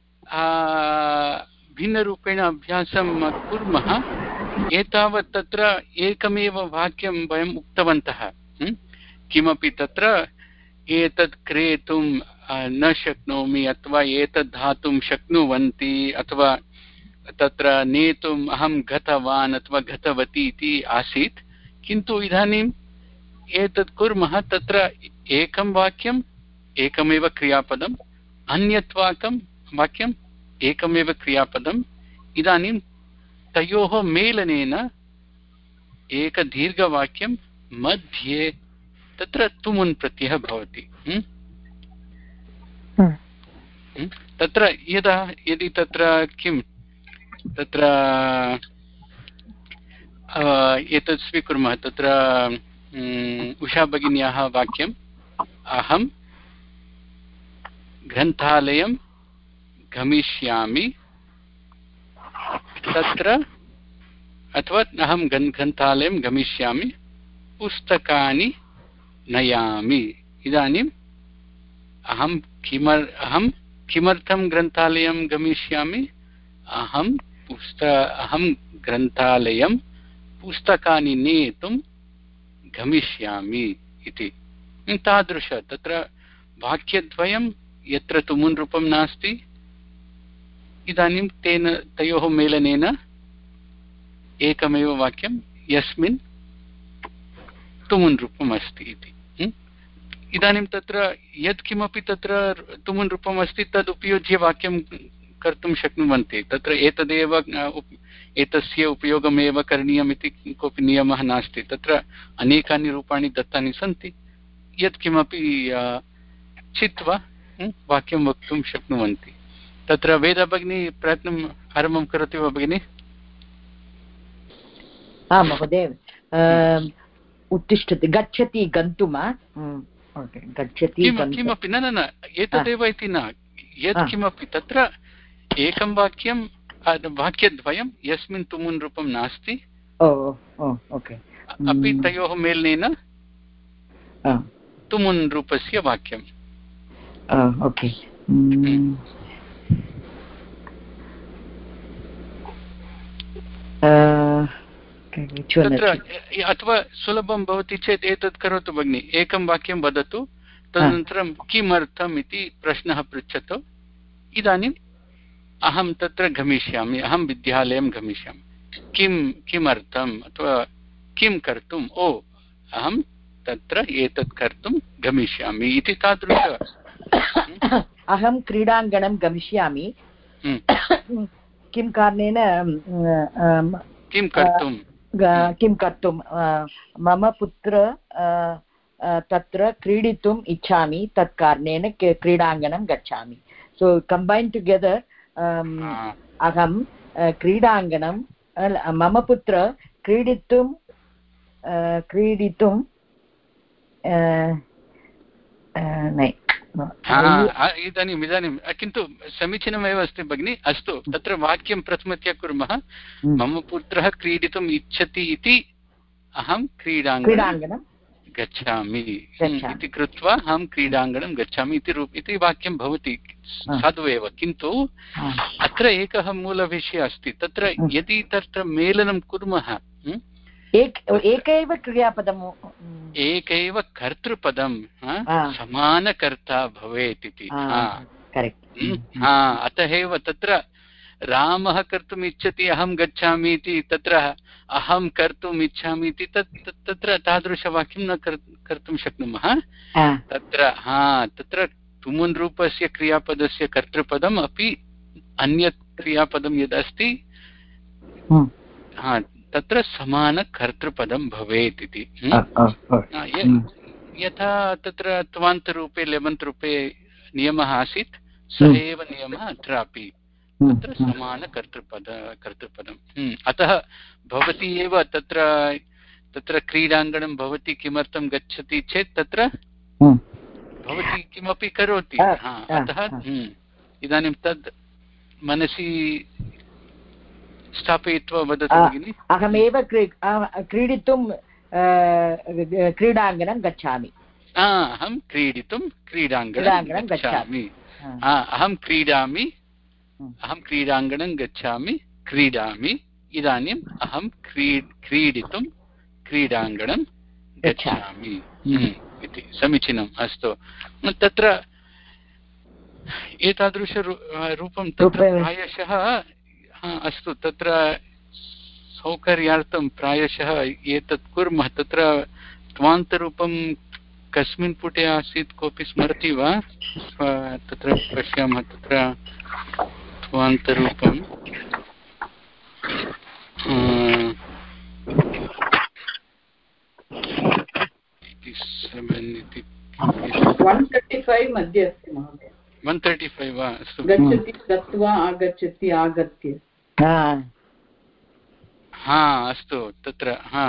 भिन्नरूपेण अभ्यासं कुर्मः। एतावत् तत्र एकमेव वाक्यं वयम् उक्तवन्तः, किमपि तत्र एतत् क्रेतुं न शक्नोमि अथवा एतत् धातुं शक्नुवन्ति अथवा तत्र नेतुम् अहं गतवान् अथवा गतवती इति आसीत्। किन्तु इदानीम् एतत् कुर्मः, तत्र एकं वाक्यम् एकमेव क्रियापदम्, अन्यत् वाक्यं वाक्यम् एकमेव क्रियापदम्। इदानीं तयोः मेलनेन एकदीर्घवाक्यं मध्ये तत्र तुमुन् प्रत्ययः भवति। तत्र यदा यदि तत्र किं तत्र एतत् स्वीकुर्मः, तत्र उषा भगिन्याः वाक्यम् अहं ग्रन्थालयं गमिष्यामि तत्र, अथवा अहं ग्रन्थालयं गमिष्यामि पुस्तकानि नयामि। इदानीम् अहं किमर् अहं किमर्थं ग्रन्थालयं गमिष्यामि? अहं पुस्त अहं ग्रन्थालयं पुस्तकानि नेतुं गमिष्यामि इति। तादृश तत्र वाक्यद्वयं यत्र तुमुन् रूपं नास्ति, इदानीं तेन तयोः मेलनेन एकमेव वाक्यं यस्मिन् तुमुन् रूपम् अस्ति इति। इदानीं तत्र यत्किमपि तत्र तुमुन् रूपम् अस्ति तद् उपयुज्य वाक्यं कर्तुं शक्नुवन्ति। तत्र एतदेव एतस्य उपयोगमेव करणीयम् इति कोऽपि नियमः नास्ति। तत्र अनेकानि रूपाणि दत्तानि सन्ति, यत्किमपि चित्वा वाक्यं वक्तुं शक्नुवन्ति। तत्र वेदा भगिनी प्रयत्नम् आरम्भं करोति वा भगिनी? आं महोदय, उत्तिष्ठति, गच्छति, गन्तुं, गच्छति, किमपि न न एतदेव इति न, यत्किमपि तत्र एकं वाक्यं वाक्यद्वयं यस्मिन् तुमुन् रूपं नास्ति अपि तयोः मेलनेन तुमुन् रूपस्य वाक्यम्। ओके, तत्र अथवा सुलभं भवति चेत् एतत् करोतु भगिनि, एकं वाक्यं वदतु, तदनन्तरं किमर्थम् इति प्रश्नः पृच्छतु। इदानीम् अहं तत्र गमिष्यामि, अहं विद्यालयं गमिष्यामि, किं किमर्थम् अथवा किं कर्तुम्, ओ अहं तत्र एतत् कर्तुं गमिष्यामि इति तादृश। अहं क्रीडाङ्गणं गमिष्यामि, किं कारणेन, किं कर्तुं किं कर्तुं मम पुत्र तत्र क्रीडितुम् इच्छामि, तत् कारणेन क्रीडाङ्गणं गच्छामि। सो कम्बैन् टुगेदर्, अहं क्रीडाङ्गणं, मम पुत्र क्रीडितुं क्रीडितुं इदानीम् इदानीं किन्तु समीचीनमेव अस्ति भगिनि। अस्तु, तत्र वाक्यं प्रथमतया कुर्मः। मम पुत्रः क्रीडितुम् इच्छति इति अहं क्रीडाङ्गणं गच्छामि इति कृत्वा अहं क्रीडाङ्गणं गच्छामि इति रूप इति वाक्यं भवति, साधु एव। किन्तु अत्र एकः मूलविषयः अस्ति। तत्र यदि तत्र मेलनं कुर्मः, एकैव क्रियापदम्, एकैव कर्तृपदं समानकर्ता भवेत् इति। अतः एव तत्र रामः कर्तुम् इच्छति अहं गच्छामि इति, तत्र अहं कर्तुम् इच्छामि इति तत् तत्र तादृशवाक्यं न कर्तुं शक्नुमः। तत्र हा तत्र तुमुन् रूपस्य क्रियापदस्य कर्तृपदम् अपि अन्यत् क्रियापदं यदस्ति हा तत्र समानकर्तृपदं भवेत् इति। यथा तत्र त्वान्तरूपे लेमन्त् रूपे नियमः आसीत्, सः एव नियमः अत्रापि, तत्र समानकर्तृपद कर्तृपदम्। अतः भवती एव तत्र तत्र क्रीडाङ्गणं भवती किमर्थं गच्छति चेत् तत्र भवती किमपि करोति। अतः इदानीं तद् मनसि स्थापयित्वा वदतु भगिनि। अहमेव क्रीडितुं क्रीडाङ्गणं गच्छामि, अहं क्रीडितुं क्रीडाङ्गणं गच्छामि, अहं क्रीडामि, अहं क्रीडाङ्गणं गच्छामि, क्रीडामि। इदानीम् अहं क्री क्रीडितुं क्रीडाङ्गणं गच्छामि इति। समीचीनम्, अस्तु। तत्र एतादृशरूपं तत्र प्रायशः अस्तु, तत्र सौकर्यार्थं प्रायशः एतत् कुर्मः। तत्र त्वान्तरूपं कस्मिन् पुटे आसीत्, कोऽपि स्मरति वा? तत्र पश्यामः, तत्र त्वान्तरूपं वन् तर्टि फैव् मध्ये अस्ति महोदय। वन् तर्टि फैव् वा? अस्तु, गच्छति, गत्वा, आगच्छति, आगत्य। हा अस्तु, तत्र हा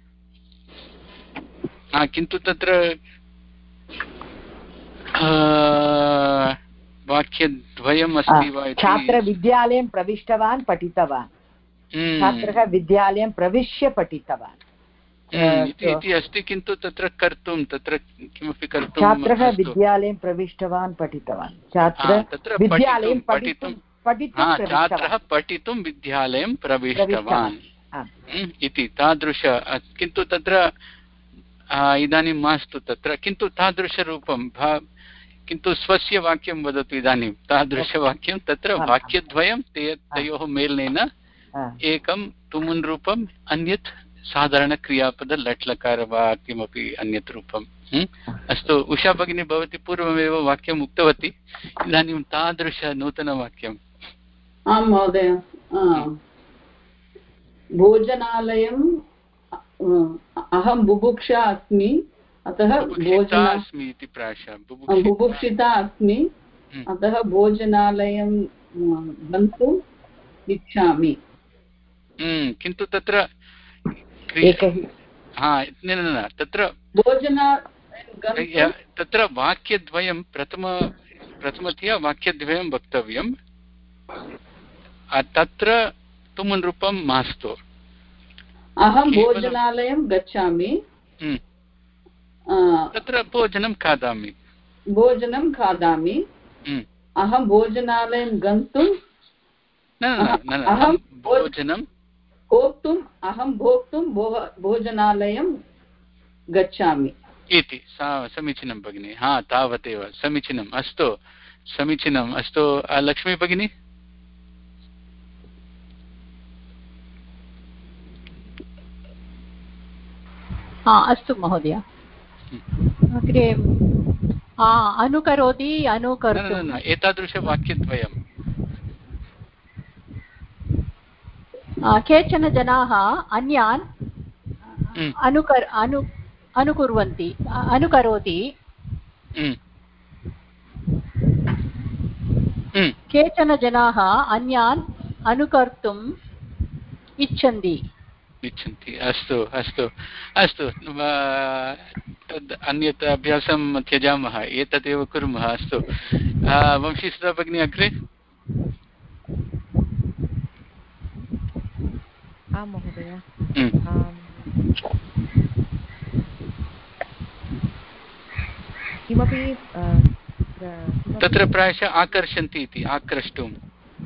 किन्तु तत्र वाक्यद्वयम् अस्ति वा? छात्र विद्यालयं प्रविष्टवान्, पठितवान्, छात्रः विद्यालयं प्रविश्य पठितवान् इति अस्ति। किन्तु तत्र कर्तुं तत्र किमपि कर्तुं, छात्रः विद्यालयं प्रविष्टवान्, पठितवान्, छात्र विद्यालयं पठितुं छात्रः पठितुं विद्यालयं प्रविष्टवान्। इति तादृश किन्तु तत्र इदानीं मास्तु तत्र किन्तु तादृशरूपं किन्तु स्वस्य वाक्यं वदतु इदानीं तादृशवाक्यं तत्र वाक्यद्वयं ते तयोः मेलनेन एकं तुमुन् रूपम् अन्यत् साधारणक्रियापद लट्लकार वा किमपि अन्यत् रूपम् अस्तु उषा भगिनी भवती पूर्वमेव वाक्यम् उक्तवती इदानीं तादृश नूतनवाक्यम् आं महोदय भोजनालयम् अहं बुभुक्षा अस्मि अतः अस्मि इति प्रायशः बुभुक्षिता अस्मि अतः भोजनालयं गन्तुम् इच्छामि किन्तु तत्र न न तत्र भोजना तत्र वाक्यद्वयं प्रथम प्रथमतया वाक्यद्वयं वक्तव्यं तत्र तुमुन् रूपं मास्तु अहं भोजनालयं गच्छामि तत्र भोजनं खादामि भोजनं खादामि अहं भोजनालयं गन्तुं अहं भोजनं भोक्तुम् अहं भोक्तुं भोजनालयं गच्छामि इति समीचीनं भगिनि हा तावदेव समीचीनम् अस्तु समीचीनम् अस्तु लक्ष्मी भगिनी हा अस्तु महोदय अग्रे अनुकरोति अनुकर्तुम् एतादृशवाक्यद्वयं केचन जनाः अन्यान् अनुकर् अनु अनुकुर्वन्ति अनुकरोति केचन जनाः अन्यान् अनुकर्तुम् इच्छन्ति इच्छन्ति अस्तु अस्तु अस्तु तद् अन्यत् अभ्यासं त्यजामः एतदेव कुर्मः अस्तु वंशीसुधा भगिनी अग्रे आं महोदय किमपि तत्र प्रायशः आकर्षन्ति इति आकर्ष्टुम्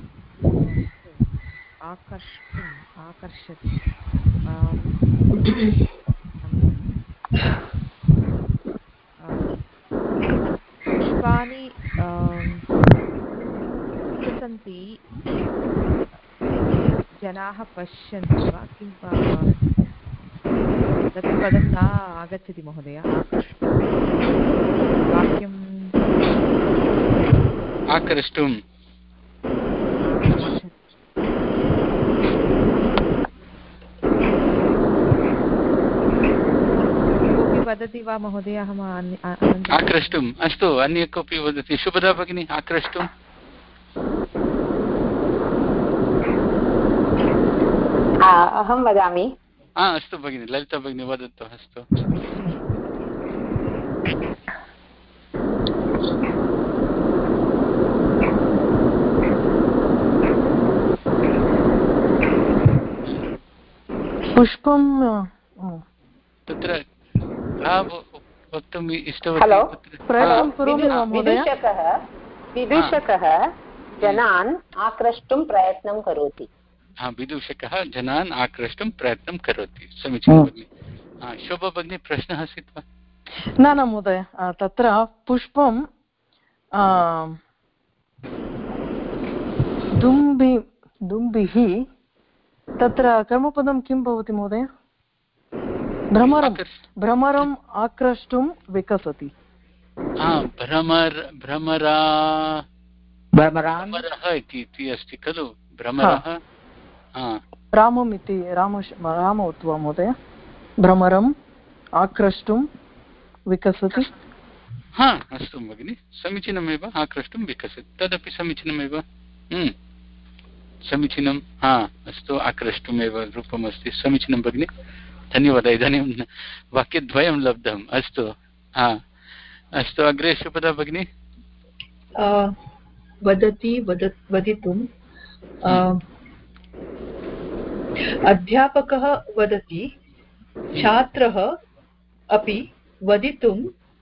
आकर्षुम् आकर्षति पुष्पाणि विकसन्ति जनाः पश्यन्ति वा किं तत् पदं न आगच्छति महोदय वाक्यं आकर्ष्टुं कोऽपि वदति वा महोदय अहम् आकर्ष्टुम् अस्तु अन्य कोऽपि वदति शुभदा भगिनी आकर्ष्टुम् अहं वदामि अस्तु भगिनि ललिता भगिनी वदतु अस्तु पुष्पं तत्र वक्तुम् इष्टवती विदूषकः विदूषकः जनान् आक्रष्टुं प्रयत्नं करोति हा विदूषकः जनान् आक्रष्टुं प्रयत्नं करोति समीचीनं भगिनि शोभा भगिनी प्रश्नः आसीत् वा न न महोदय तत्र पुष्पं दुम्बि दुम्बिः तत्र कर्मपदं किं भवति महोदय भ्रमरं भ्रमरम् आक्रष्टुं विकसति भ्रमर भ्रमरा भ्रमरः इति अस्ति खलु भ्रमरः रामम् इति राम राम उक्त्वा महोदय भ्रमरम् आक्रष्टुं विकसति हा अस्तु भगिनि समीचीनमेव आक्रष्टुं विकसति तदपि समीचीनमेव समीचीनं हा अस्तु आक्रष्टुमेव रूपमस्ति समीचीनं भगिनि धन्यवादः इदानीं वाक्यद्वयं लब्धम् अस्तु हा अस्तु अग्रे शुभदा भगिनि वदति वद वदितुं अध्यापकः वदति छात्रः अपि वदितुं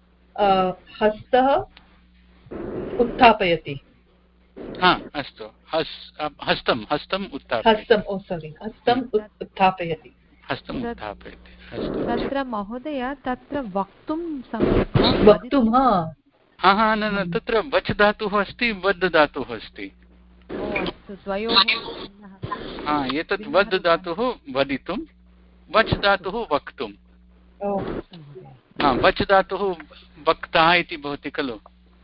हस्तः उत्थापयति हा अस्तु हस्तं हस्तम् उत्थापयति हस्तम् ओ सारी हस्तम् उत्थापयति हस्तम् उत्थापयति तत्र महोदय तत्र वक्तुं वक्तुं हा हा न न तत्र वच् धातुः अस्ति वद् धातुः अस्ति हा एतत् वद् धातुः वदितुं वच् धातुः वक्तुं वच् धातुः वक्ता इति भवति खलु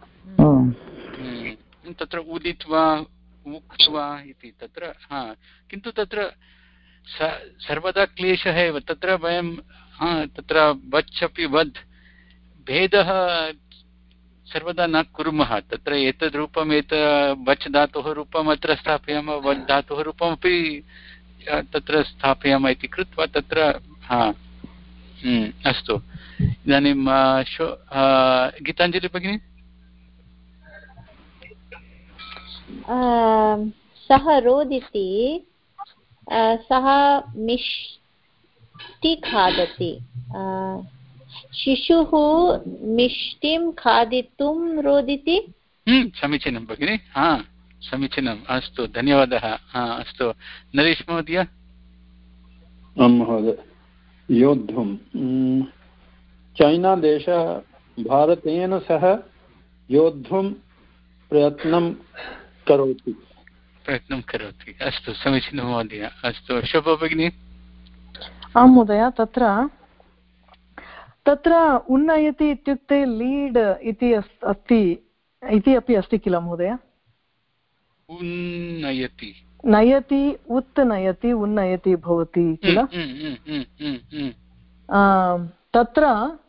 तत्र उदित्वा उक्त्वा इति तत्र हा किन्तु तत्र सर्वदा क्लेशः एव तत्र वयं तत्र वच् अपि वद् भेदः सर्वदा न कुर्मः तत्र एतद् रूपम् एत वच् धातोः रूपम् अत्र स्थापयामः वद् धातोः रूपमपि तत्र स्थापयामः इति कृत्वा तत्र हा अस्तु इदानीं गीताञ्जलि भगिनी सः रोदिति सः मिष्टि खादति शिशुः मिष्टिं खादितुं रोदिति समीचीनं भगिनि हा समीचीनम् अस्तु धन्यवादः हा अस्तु नरेश महोदय आं महोदय योद्धुं चैनादेशः भारतेन सह योद्धुं प्रयत्नं करोति प्रयत्नं करोति अस्तु समीचीनं महोदय अस्तु शोभा भगिनी आं महोदय तत्र तत्र उन्नयति इत्युक्ते लीड् इति अस्ति इति अपि अस्ति किल महोदय उन्नयति नयति उत् नयति उन्नयति भवति किल तत्र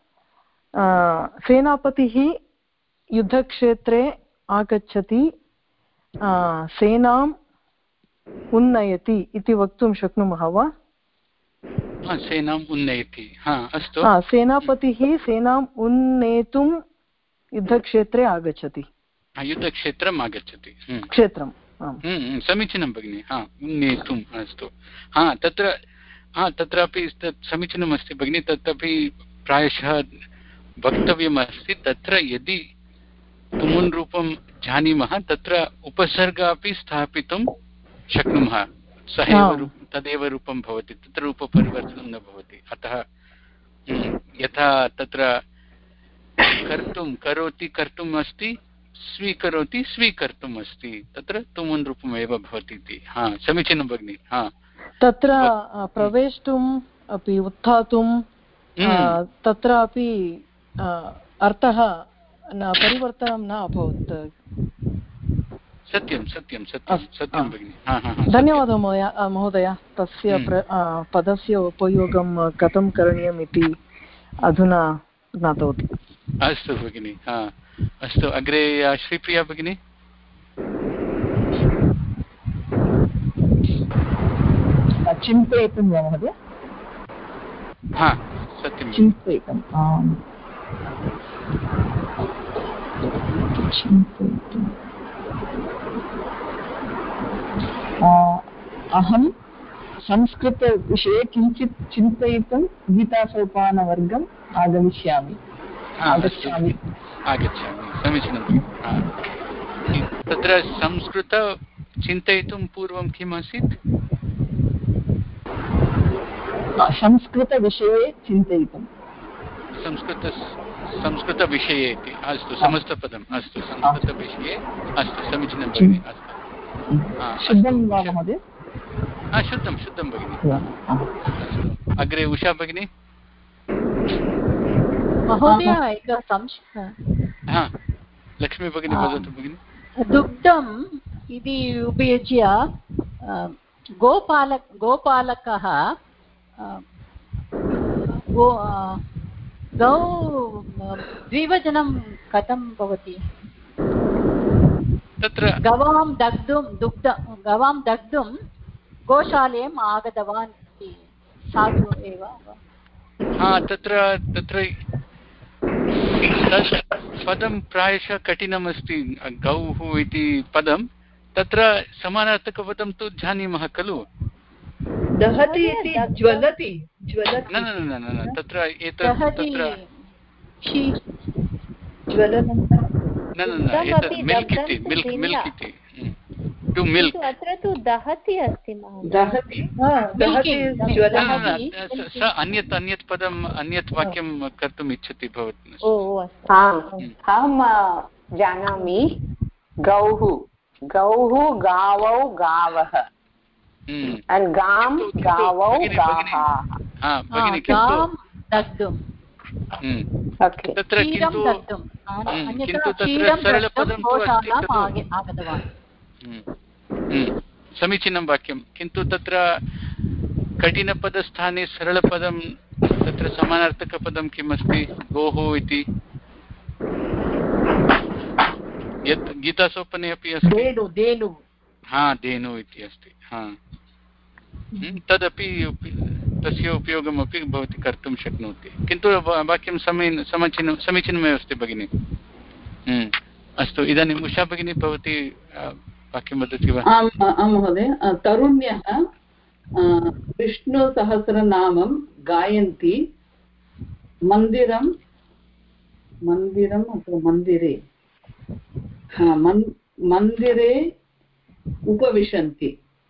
सेनापतिः युद्धक्षेत्रे आगच्छति सेनाम् उन्नयति इति वक्तुं शक्नुमः वा सेनाम् उन्नयति अस्तु सेनापतिः सेनाम् उन्नेतुं युद्धक्षेत्रे आगच्छति युद्धक्षेत्रम् आगच्छति क्षेत्रं समीचीनं भगिनि हा उन्नेतुम् अस्तु हा तत्र हा तत्रापि समीचीनम् अस्ति भगिनि तत्रापि प्रायशः वक्तव्यम् अस्ति तत्र यदि तुमुन् रूपं जानीमः तत्र उपसर्ग अपि स्थापितुं शक्नुमः सः एव तदेव रूपं भवति तत्र रूपपरिवर्तनं न भवति अतः यथा तत्र कर्तुं करोति कर्तुम् अस्ति स्वीकरोति स्वीकर्तुम् अस्ति तत्र तुमुन् रूपमेव भवति इति हा समीचीनं भगिनि हा तत्र प्रवेष्टुम् अपि उत्थातुं तत्रापि अर्थः न परिवर्तनं न अभवत् सत्यं सत्यं सत्यं सत्यं भगिनि धन्यवादः महोदय तस्य पदस्य उपयोगं कथं करणीयम् इति अधुना ज्ञातवती अस्तु भगिनि हा अस्तु अग्रे श्रीप्रिया भगिनी चिन्तयितुं वा महोदय हा सत्यं चिन्तयितुं चिन्तयितुम् अहं संस्कृतविषये किञ्चित् चिन्तयितुं गीतासोपानवर्गम् आगमिष्यामि आगच्छामि आगच्छामि समीचीनं तत्र संस्कृत चिन्तयितुं पूर्वं किम् आसीत् संस्कृतविषये चिन्तयितुं संस्कृत संस्कृतविषये इति अस्तु समस्तपदम् अस्तु संस्कृतविषये अस्तु समीचीनं भगिनि अस्तु शुद्धं वा महोदय शुद्धं शुद्धं भगिनि अग्रे उषा भगिनी महोदय एकः संशयः हा लक्ष्मी भगिनी वदतु भगिनि दुग्धम् इति उपयुज्य गोपालक गोपालकः गो गौ द्विवचनं कथं भवति तत्र गवां दग्धुं दुग्ध गवां दग्धुं गोशालायाम् आगतवान् इति साधु एव हा तत्र तत्र तत् पदं प्रायशः कठिनमस्ति गौः इति पदं तत्र समानार्थकपदं तु जानीमः खलु दहति इति ज्वलति ज्वलति न न न न तत्र एतत् तत्र ज्वलनं न न न एतत् मिल्क् इति मिल्क् मिल्क् इति टु मिल्क् अत्र तु दहति अस्ति दहति स अन्यत् अन्यत् पदम् अन्यत् वाक्यं कर्तुम् इच्छति भवती। अहं जानामि गौः गौः गावौ गावः गां गावौ गाः तत्र किन्तु किन्तु तत्र सरलपदं तु अस्ति खलु समीचीनं वाक्यं किन्तु तत्र कठिनपदस्थाने सरलपदं तत्र समानार्थकपदं किम् अस्ति गोः इति यत् गीतासोपने अपि अस्ति हा धेनु इति अस्ति हा तदपि तस्य उपयोगमपि भवती कर्तुं शक्नोति किन्तु वाक्यं समीचीनं समीचीनं समीचीनमेव अस्ति भगिनि। अस्तु इदानीम् उषा भगिनी भवती वाक्यं वदति वा? आं महोदय तरुण्यः विष्णुसहस्रनामं गायन्ति मन्दिरं मन्दिरम् अथवा मन्दिरे मन्दिरे उपविशन्ति।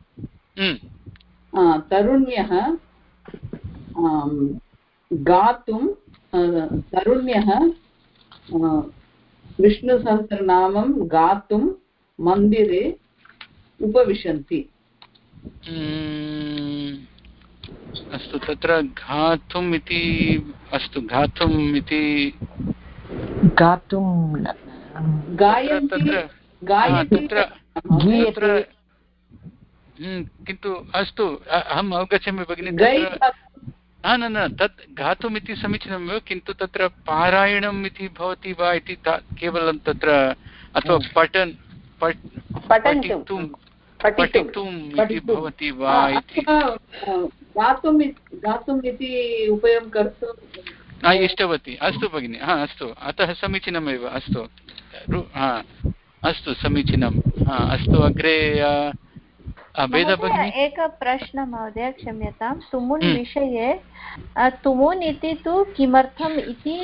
तरुण्यः गातुं तरुण्यः विष्णुसहस्रनामं गातुं मन्दिरे उपविशन्ति। अस्तु तत्र घातुम् इति अस्तु घातुम् इति गातुं गायन्ति गायन्ति किन्तु अस्तु अहम् अवगच्छामि भगिनि न न तत् घातुम् इति समीचीनमेव किन्तु तत्र पारायणम् इति भवति वा इति केवलं तत्र अथवा पठन् पठितुं पठितुम् इति भवति वा इति गातुम् गातुम् इति उपयोगं कर्तुं इष्टवती। अस्तु भगिनि हा अस्तु अतः समीचीनमेव अस्तु हा अस्तु समीचीनं हा अस्तु अग्रे एकः प्रश्नः महोदय क्षम्यतां तुमुन् विषये तुमुन् इति तु किमर्थम् इति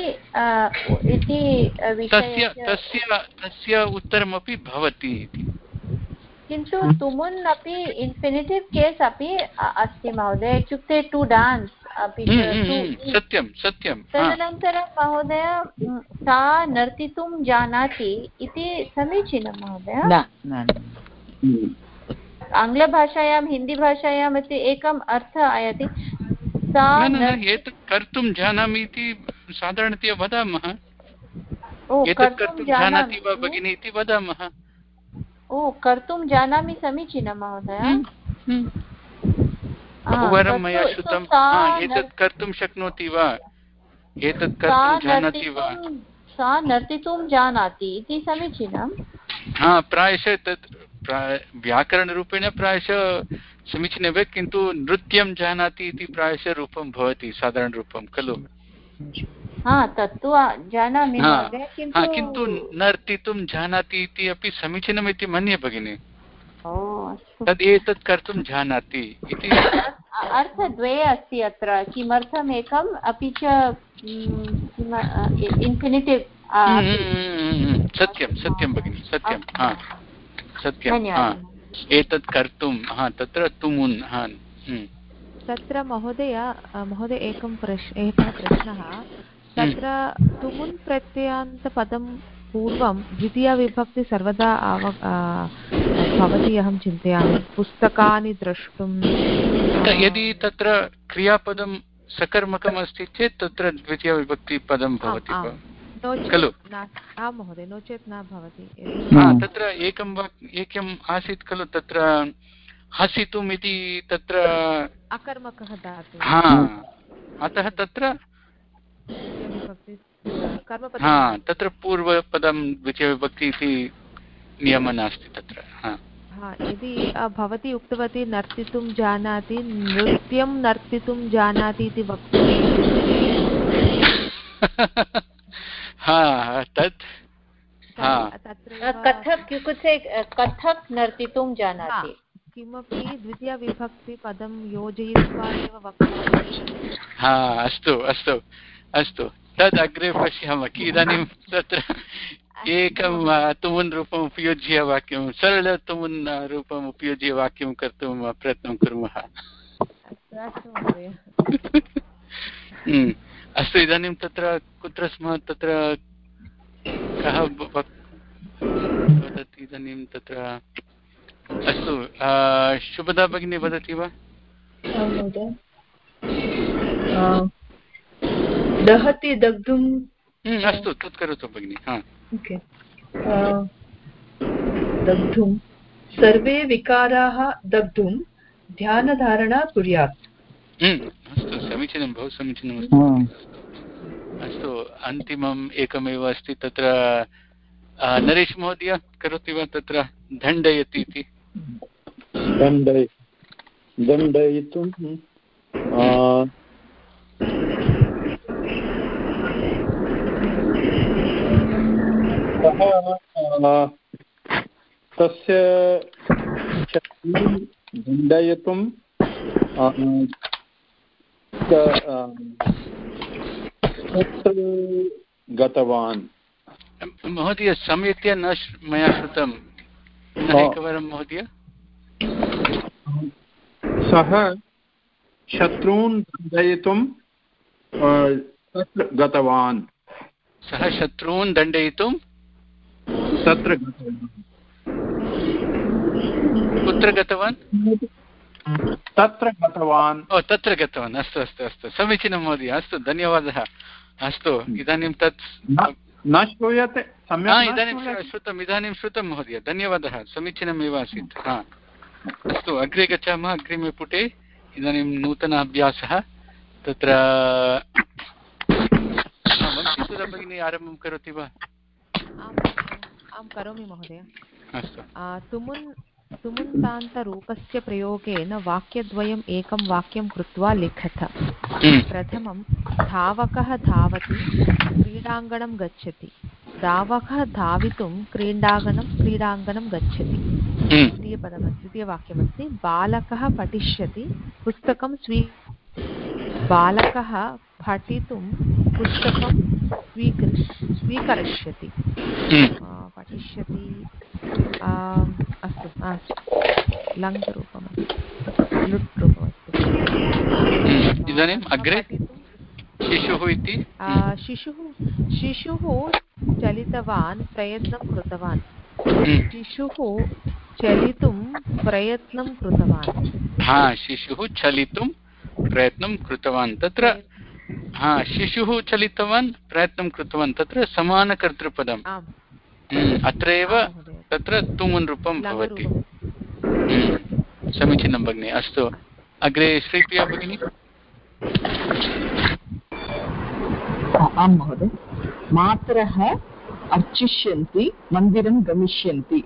तस्य तस्य तस्य उत्तरमपि भवति इति किन्तु तुमुन् अपि इन्फिनिटिव् केस् अपि अस्ति महोदय इत्युक्ते टु डान्स् अपि सत्यं सत्यं तदनन्तरं महोदय सा नर्तितुं जानाति इति समीचीनं महोदय। आङ्ग्लभाषायां हिन्दीभाषायाम् इति एकम् अर्थः आयाति सा एतत् कर्तुं जानामि इति साधारणतया वदामः एतत् कर्तुं जानाति वा भगिनी इति वदामः। ओ कर्तुं जानामि समीचीनं महोदय। बहुवारं मया श्रुतं एतत् कर्तुं शक्नोति वा एतत् कर्तुं जानाति वा सा नर्तितुं जानाति इति समीचीनं। हा प्रायशः तत् व्याकरणरूपेण प्रायशः समीचीनमेव किन्तु नृत्यं जानाति इति प्रायशः रूपं भवति साधारणरूपं खलु। हा तत्तु जानामि किन्तु नर्तितुं जानाति इति अपि समीचीनम् इति मन्ये भगिनि। तद् एतत् कर्तुं जानाति इति अर्थद्वये अस्ति अत्र किमर्थम् एकम् अपि च इन्फिनिटिव् सत्यं सत्यं भगिनि सत्यं हा सत्यं एतत् कर्तुं हा तत्र तुमुन् हा तत्र महोदय महोदय एकं प्रश्न एकः प्रश्नः तत्र तुमुन् प्रत्ययान्तपदं पूर्वं द्वितीयाविभक्ति सर्वदा आव भवति अहं चिन्तयामि पुस्तकानि द्रष्टुं यदि तत्र क्रियापदं सकर्मकम् अस्ति चेत् तत्र द्वितीयविभक्तिपदं भवति खलु। आं महोदय नो चेत् न भवति। तत्र एकं एकम् आसीत् खलु तत्र हसितुम् इति तत्र अकर्मकः धातुः हा अतः तत्र हा तत्र पूर्वपदं द्वितीयविभक्ति इति नियमः नास्ति तत्र। हा यदि भवती उक्तवती नर्तितुं जानाति नृत्यं नर्तितुं जानाति इति वक्तुं हा तत् कथक् इत्युक्ते कथक् नर्तितुं जानाति किमपि द्वितीयविभक्तिपदं योजयित्वा एव वक्तुं हा अस्तु अस्तु अस्तु तद् अग्रे पश्यामः इदानीं तत्र एकं तुमुन् रूपम् उपयुज्य वाक्यं सरल तुमुन् रूपम् उपयुज्य वाक्यं कर्तुं प्रयत्नं कुर्मः। अस्तु, इदानीं तत्र कुत्र स्मः, तत्र कः वदति इदानीं तत्र? अस्तु, शुभदा भगिनी वदति वा? दहति दग्धुं। अस्तु, तत् करोतु भगिनि। दग्धुं सर्वे विकाराः दग्धुं ध्यानधारणा कुर्यात्। अस्तु, समीचीनं, बहु समीचीनम्। अस्तु, अन्तिमम् एकमेव अस्ति तत्र। नरेश महोदय करोति वा तत्र दण्डयति इति? दण्डय दण्डयितुं तस्य दण्डयितुं गतवान्। महोदय सम्यक्तया न मया श्रुतं, एकवारं महोदय। सः शत्रून् दण्डयितुं तत्र गतवान्। सः शत्रून् दण्डयितुं तत्र गतवान्। कुत्र गतवान्? तत्र गतवान्। ओ, तत्र गतवान्। अस्तु अस्तु अस्तु, समीचीनं महोदय। अस्तु, धन्यवादः। अस्तु, इदानीं तत् न श्रूयते? इदानीं श्रुतम्, इदानीं श्रुतं महोदय, धन्यवादः, समीचीनमेव आसीत्। हा, अस्तु, अग्रे गच्छामः। अग्रिमे पुटे इदानीं नूतन अभ्यासः। तत्र भगिनी आरम्भं करोति वा? आं करोमि महोदय। अस्तु। तुमुन् तुमुन्तान्तरूपस्य प्रयोगेन वाक्यद्वयम् एकं वाक्यं कृत्वा लिखत। प्रथमं, धावकः धावति क्रीडाङ्गणं गच्छति। धावकः धावितुं क्रीडाङ्गणं क्रीडाङ्गणं गच्छति। द्वितीयपदमस्ति, द्वितीयवाक्यमस्ति, बालकः पठिष्यति पुस्तकं स्वी बालकः पठितुं पुस्तकं स्वीकृ स्वीकरिष्यति। पठिष्यति, अस्तु, लङ्घरूपमस्ति, लुट् रूपमस्ति। इदानीम् अग्रे शिशुः इति। शिशुः शिशुः चलितवान्, प्रयत्नं कृतवान्। शिशुः चलितुं प्रयत्नं कृतवान्। हा, शिशुः चलितुं प्रयत्नं कृतवान्। तत्र हा, शिशुः चलितवान्, प्रयत्नं कृतवान्, तत्र समानकर्तृपदम्। अत्रैव तत्र तुमुन् रूपं भवति। समीचीनं भगिनि। अस्तु, अग्रे श्रीप्रिया भगिनी। आं महोदय। मातरः अर्चिष्यन्ति, मन्दिरं गमिष्यन्ति।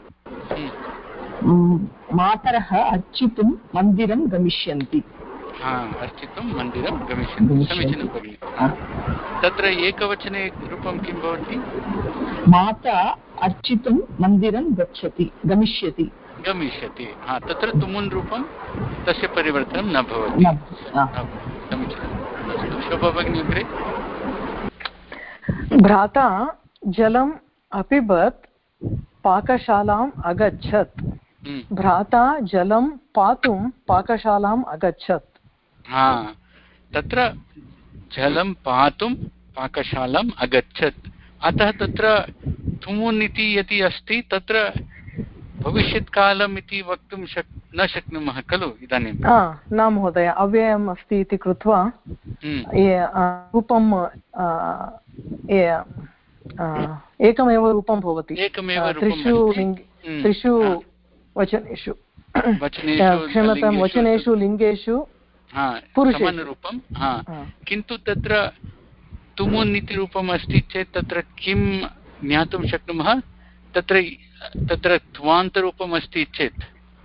मातरः अर्चितुं मन्दिरं गमिष्यन्ति। अर्चितुं मन्दिरं गमिष्यन्ति, समीचीनं भगिनि। तत्र एकवचने रूपं किं भवति? माता अर्चितुं मन्दिरं गच्छति, गमिष्यति। गमिष्यति, हा, तत्र तुमुन् रूपं तस्य परिवर्तनं न भवति। समीचीनं। अस्तु, शोभा भगिनी अग्रे। भ्राता जलम् अपिबत्, पाकशालाम् अगच्छत्। भ्राता जलं पातुं पाकशालाम् अगच्छत्। हा, तत्र जलं पातुं पाकशालाम् अगच्छत्। अतः तत्र तुमुन् इति यदि अस्ति तत्र भविष्यत्कालम् इति वक्तुं शक् न शक्नुमः खलु इदानीं? न महोदय, अव्ययम् अस्ति इति कृत्वा रूपं एकमेव रूपं भवति त्रिषु त्रिषु वचनेषु। क्षम्यतां, वचनेषु लिङ्गेषु समानरूपं। किन्तु तत्र तुमुन् इति रूपम् अस्ति चेत् तत्र किं ज्ञातुं शक्नुमः? तत्र तत्र त्वान्तरूपम् अस्ति चेत्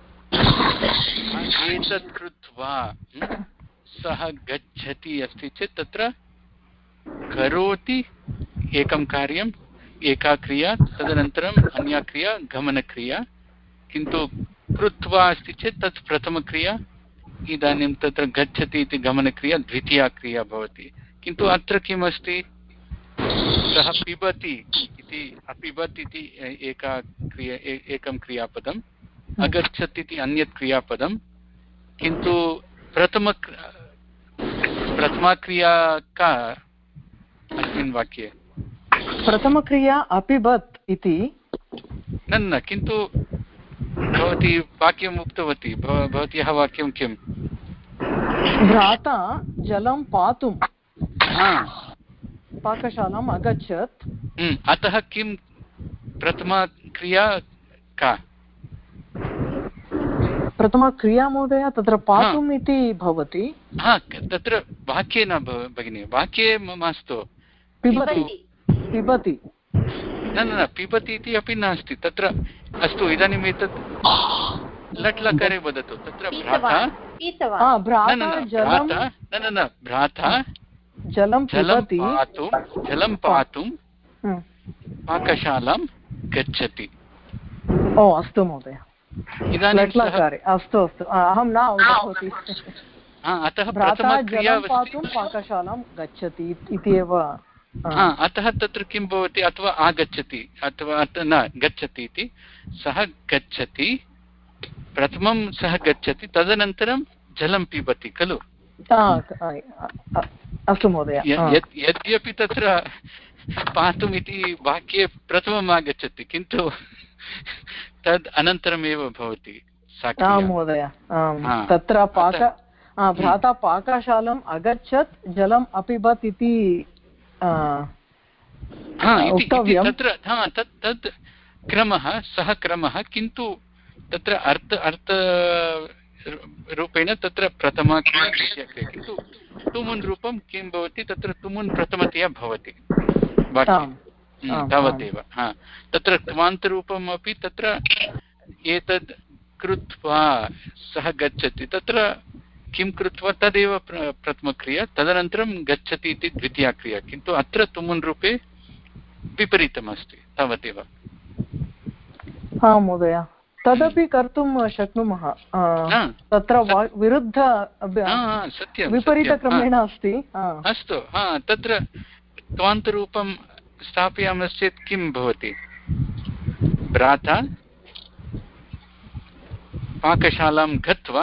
एतत् कृत्वा सः गच्छति अस्ति चेत् तत्र करोति एकं कार्यम्, एका क्रिया, तदनन्तरम् अन्या क्रिया गमनक्रिया। किन्तु कृत्वा अस्ति चेत् तत् प्रथमक्रिया, इदानीं तत्र गच्छति इति गमनक्रिया द्वितीया क्रिया भवति। किन्तु अत्र किम् अस्ति? सः पिबति इति अपिबत् इति एका क्रिया एकं क्रियापदम्, अगच्छत् इति अन्यत् क्रियापदं, किन्तु प्रथम प्रथमा क्रिया का अस्मिन् वाक्ये? प्रथमक्रिया अपिबत् इति न न किन्तु भवती वाक्यम् उक्तवती, भवत्याः वाक्यं किम्? भ्राता जलं पातुं पाकशालाम् अगच्छत्। अतः किं प्रथमा क्रिया का? प्रथमा क्रिया महोदय तत्र पातुम् इति भवति। हा तत्र वाक्ये न भगिनी, वाक्ये मास्तु। पिबति पिबति न न पिबति इति अपि नास्ति तत्र। अस्तु इदानीम् एतत् लट् लकारे वदतु। तत्र भ्राता न न भ्राता जलं पातुं जलं पातुं पाकशालां गच्छति। ओ अस्तु महोदय, इदानीं अस्तु अस्तु अहं न अवगतवती। अतः भ्राता जलं पातुं पाकशालां गच्छति इति एव। अतः तत्र किं भवति? अथवा आगच्छति अथवा न गच्छति इति। सः गच्छति, प्रथमं सः गच्छति, तदनन्तरं जलं पिबति खलु? अस्तु महोदय। यद्यपि तत्र पातुम् इति वाक्ये प्रथमम् आगच्छति, किन्तु तद् अनन्तरमेव भवति सा क्रिया। महोदय तत्र पाक भ्राता पाकशालाम् अगच्छत् जलम् अपिबत् इति तत्र तत् तत् क्रमः, सः क्रमः, किन्तु तत्र अर्थ अर्थ रूपेण तत्र प्रथमा क्रिया द्वितीया क्रिया, किन्तु तुमुन् रूपं किं भवति? तत्र तुमुन् प्रथमतया भवति तावदेव। हा तत्र क्वान्तरूपम् अपि तत्र एतद् कृत्वा सः गच्छति, तत्र किं कृत्वा तदेव प्रथमक्रिया, तदनन्तरं गच्छति इति द्वितीया क्रिया, किन्तु अत्र तुमुन् रूपे विपरीतमस्ति तावदेव। हा महोदय, तदपि कर्तुं शक्नुमः। तत्र विरुद्ध विपरीतक्रमेण अस्ति। अस्तु, हा तत्र क्वान्तरूपं स्थापयामश्चेत् किं भवति? भ्राता पाकशालां गत्वा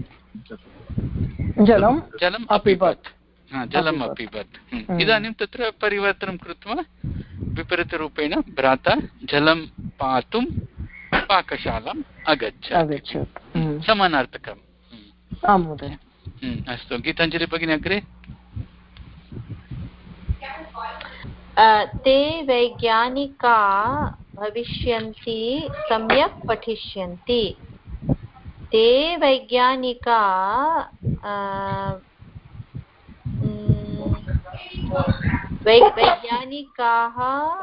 जलं जलम् अपिबत् जलम् अपिबत् इदानीं तत्र परिवर्तनं कृत्वा विपरीतरूपेण भ्राता जलं पातुं पाकशालाम् अगच्छत्। समानार्थकम्। आं महोदय। अस्तु, गीताञ्जलि भगिनी अग्रे। ते वैज्ञानिका भविष्यन्ति सम्यक् पठिष्यन्ति। ते वैज्ञानिका वैज्ञानिकाः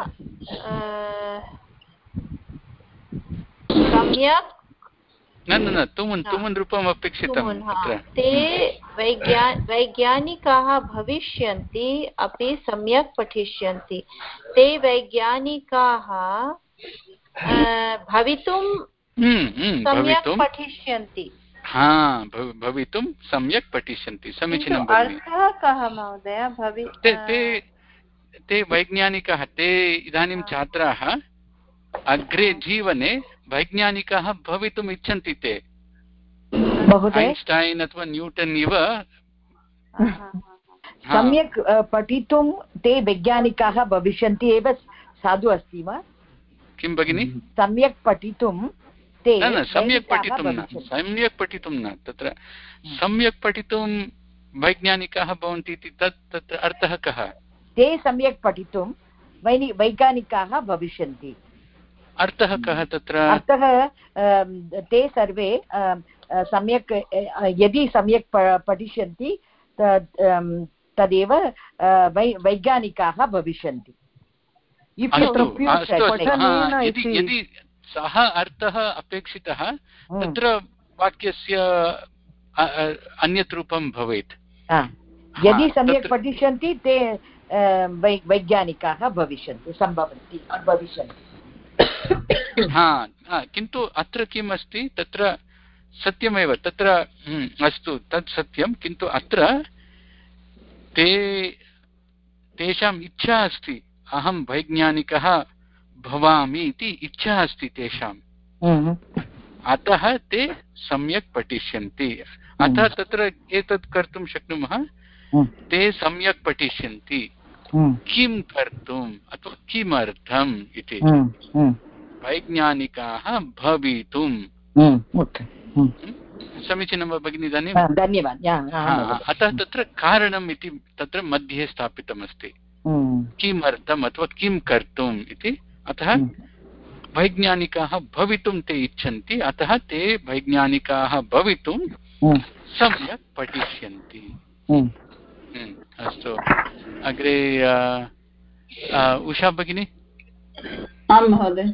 सम्यक् न न न तुमुन् तुमुन् रूपम् अपेक्षितं। ते वैज्ञा वैज्ञानिकाः भविष्यन्ति अपि सम्यक् पठिष्यन्ति। ते वैज्ञानिकाः भवितुं सम्यक् पठिष्यन्ति। हा भवितुं सम्यक् पठिष्यन्ति। समीचीनं। अर्थः कः महोदय? भवि ते ते वैज्ञानिकाः, ते इदानीं छात्राः अग्रे जीवने वैज्ञानिकाः भवितुम् इच्छन्ति। ते ऐन्स्टैन् अथवा न्यूटन् इव सम्यक् पठितुं ते वैज्ञानिकाः भविष्यन्ति एव साधु अस्ति वा? किं भगिनि? सम्यक् पठितुं ते न न सम्यक् पठितुं न सम्यक् पठितुं न तत्र सम्यक् पठितुं वैज्ञानिकाः भवन्ति इति तत् तत्र अर्थः कः? ते सम्यक् पठितुं वैज्ञानिकाः भविष्यन्ति। अर्थः कः तत्र? अर्थः ते सर्वे सम्यक् यदि सम्यक् पठिष्यन्ति तदेव वै वैज्ञानिकाः भविष्यन्ति। यदि सः अर्थः अपेक्षितः तत्र वाक्यस्य अन्यत् रूपं भवेत्। यदि सम्यक् पठिष्यन्ति ते वैज्ञानिकाः भविष्यन्ति सम्भवन्ति भविष्यन्ति। हा किन्तु अत्र किम् अस्ति? तत्र सत्यमेव तत्र अस्तु तत् सत्यं, किन्तु अत्र ते तेषाम् इच्छा अस्ति अहं वैज्ञानिकः भवामि इति इच्छा अस्ति तेषाम्, अतः ते सम्यक् पठिष्यन्ति। अतः तत्र एतत् कर्तुं शक्नुमः, ते सम्यक् पठिष्यन्ति, किं कर्तुम् अथवा किमर्थम् इति। वैज्ञानिकाः भवितुं। समीचीनं वा भगिनी? इदानीं धन्यवादः। अतः तत्र कारणम् इति तत्र मध्ये स्थापितमस्ति, किमर्थम् अथवा किं कर्तुम् इति। अतः वैज्ञानिकाः भवितुं ते इच्छन्ति, अतः ते वैज्ञानिकाः भवितुं सम्यक् पठिष्यन्ति। अस्तु, अग्रे उषा भगिनी। आं महोदय।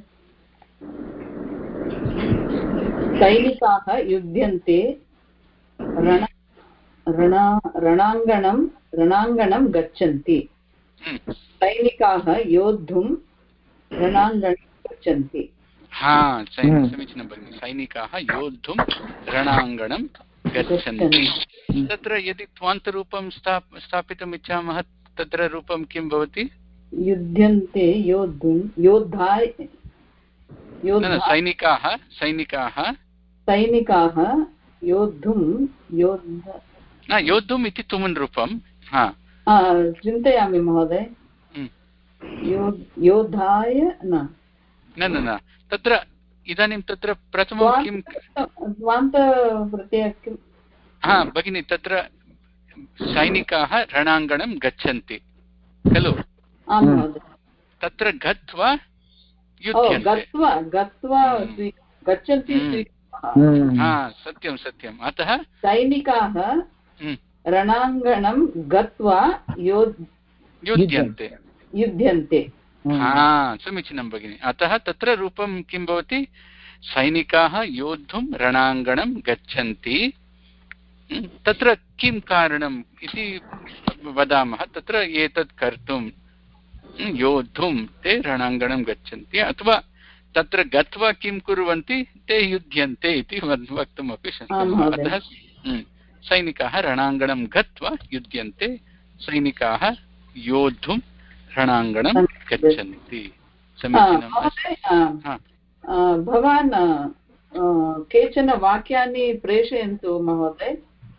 सैनिकाः युध्यन्ते, रण रणा रणाङ्गणं रणाङ्गणं गच्छन्ति। सैनिकाः योद्धुं रणाङ्गणं गच्छन्ति। हा, समीचीनं भगिनि। सैनिकाः योद्धुं रणाङ्गणं गच्छन्ति। तत्र यदि त्वान्तरूपं स्थाप स्थापितुम् इच्छामः, तत्र रूपं किं भवति? युध्यन्ते, योद्धुं, योद्धाय। सैनिकाः सैनिकाः सैनिकाः योद्धुं योद्ध योद्धुम् इति तुमुन् रूपं चिन्तयामि महोदय। योद्धाय न न न तत्र इदानीं तत्र प्रथमं किं स्वान्तप्रत्ययः किं? हा भगिनि, तत्र सैनिकाः रणाङ्गणं गच्छन्ति खलु? तत्र गत्वा गत्वा गत्वा गच्छन्ति। हा, सत्यं सत्यम्। अतः सैनिकाः रणाङ्गणं गत्वा युध्यन्ते युध्यन्ते। हा, समीचीनं भगिनि। अतः तत्र रूपं किं भवति? सैनिकाः योद्धुं रणाङ्गणं गच्छन्ति। तत्र किं कारणम् इति वदामः। तत्र एतत् कर्तुं योद्धुं ते रणाङ्गणं गच्छन्ति, अथवा तत्र गत्वा किं कुर्वन्ति? ते युध्यन्ते इति वक्तुमपि शक्नुमः। अतः सैनिकाः रणाङ्गणं गत्वा युध्यन्ते, सैनिकाः योद्धुं रणाङ्गणं गच्छन्ति। समीचीनं। भवान् केचन वाक्यानि प्रेषयन्तु महोदय,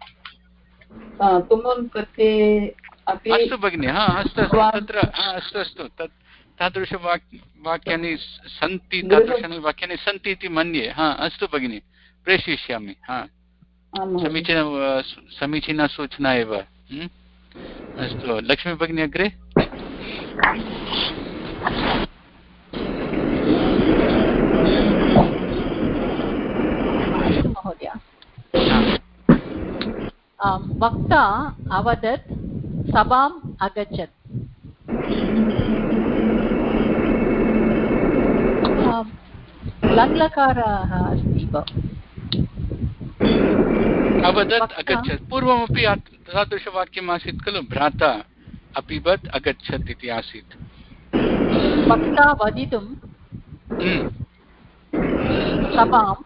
तुमुन् प्रत्यये अपि। अस्तु भगिनि, हा अस्तु अस्तु तत्र अस्तु अस्तु तत् तादृशवाक् वाक्यानि सन्ति, तादृशानि वाक्यानि सन्ति इति मन्ये। हा अस्तु भगिनि, प्रेषयिष्यामि। हा, समीचीन समीचीना सूचना एव। अस्तु, लक्ष्मी भगिनी अग्रे। महोदय, वक्ता अवदत्, सभाम् अगच्छत्। लङ्लकारः अस्ति। अवदत् अगच्छत्, पूर्वमपि तादृशवाक्यम् आसीत् खलु? भ्राता अपिबत् अगच्छत् इति आसीत्। वक्ता वदितुं सभाम्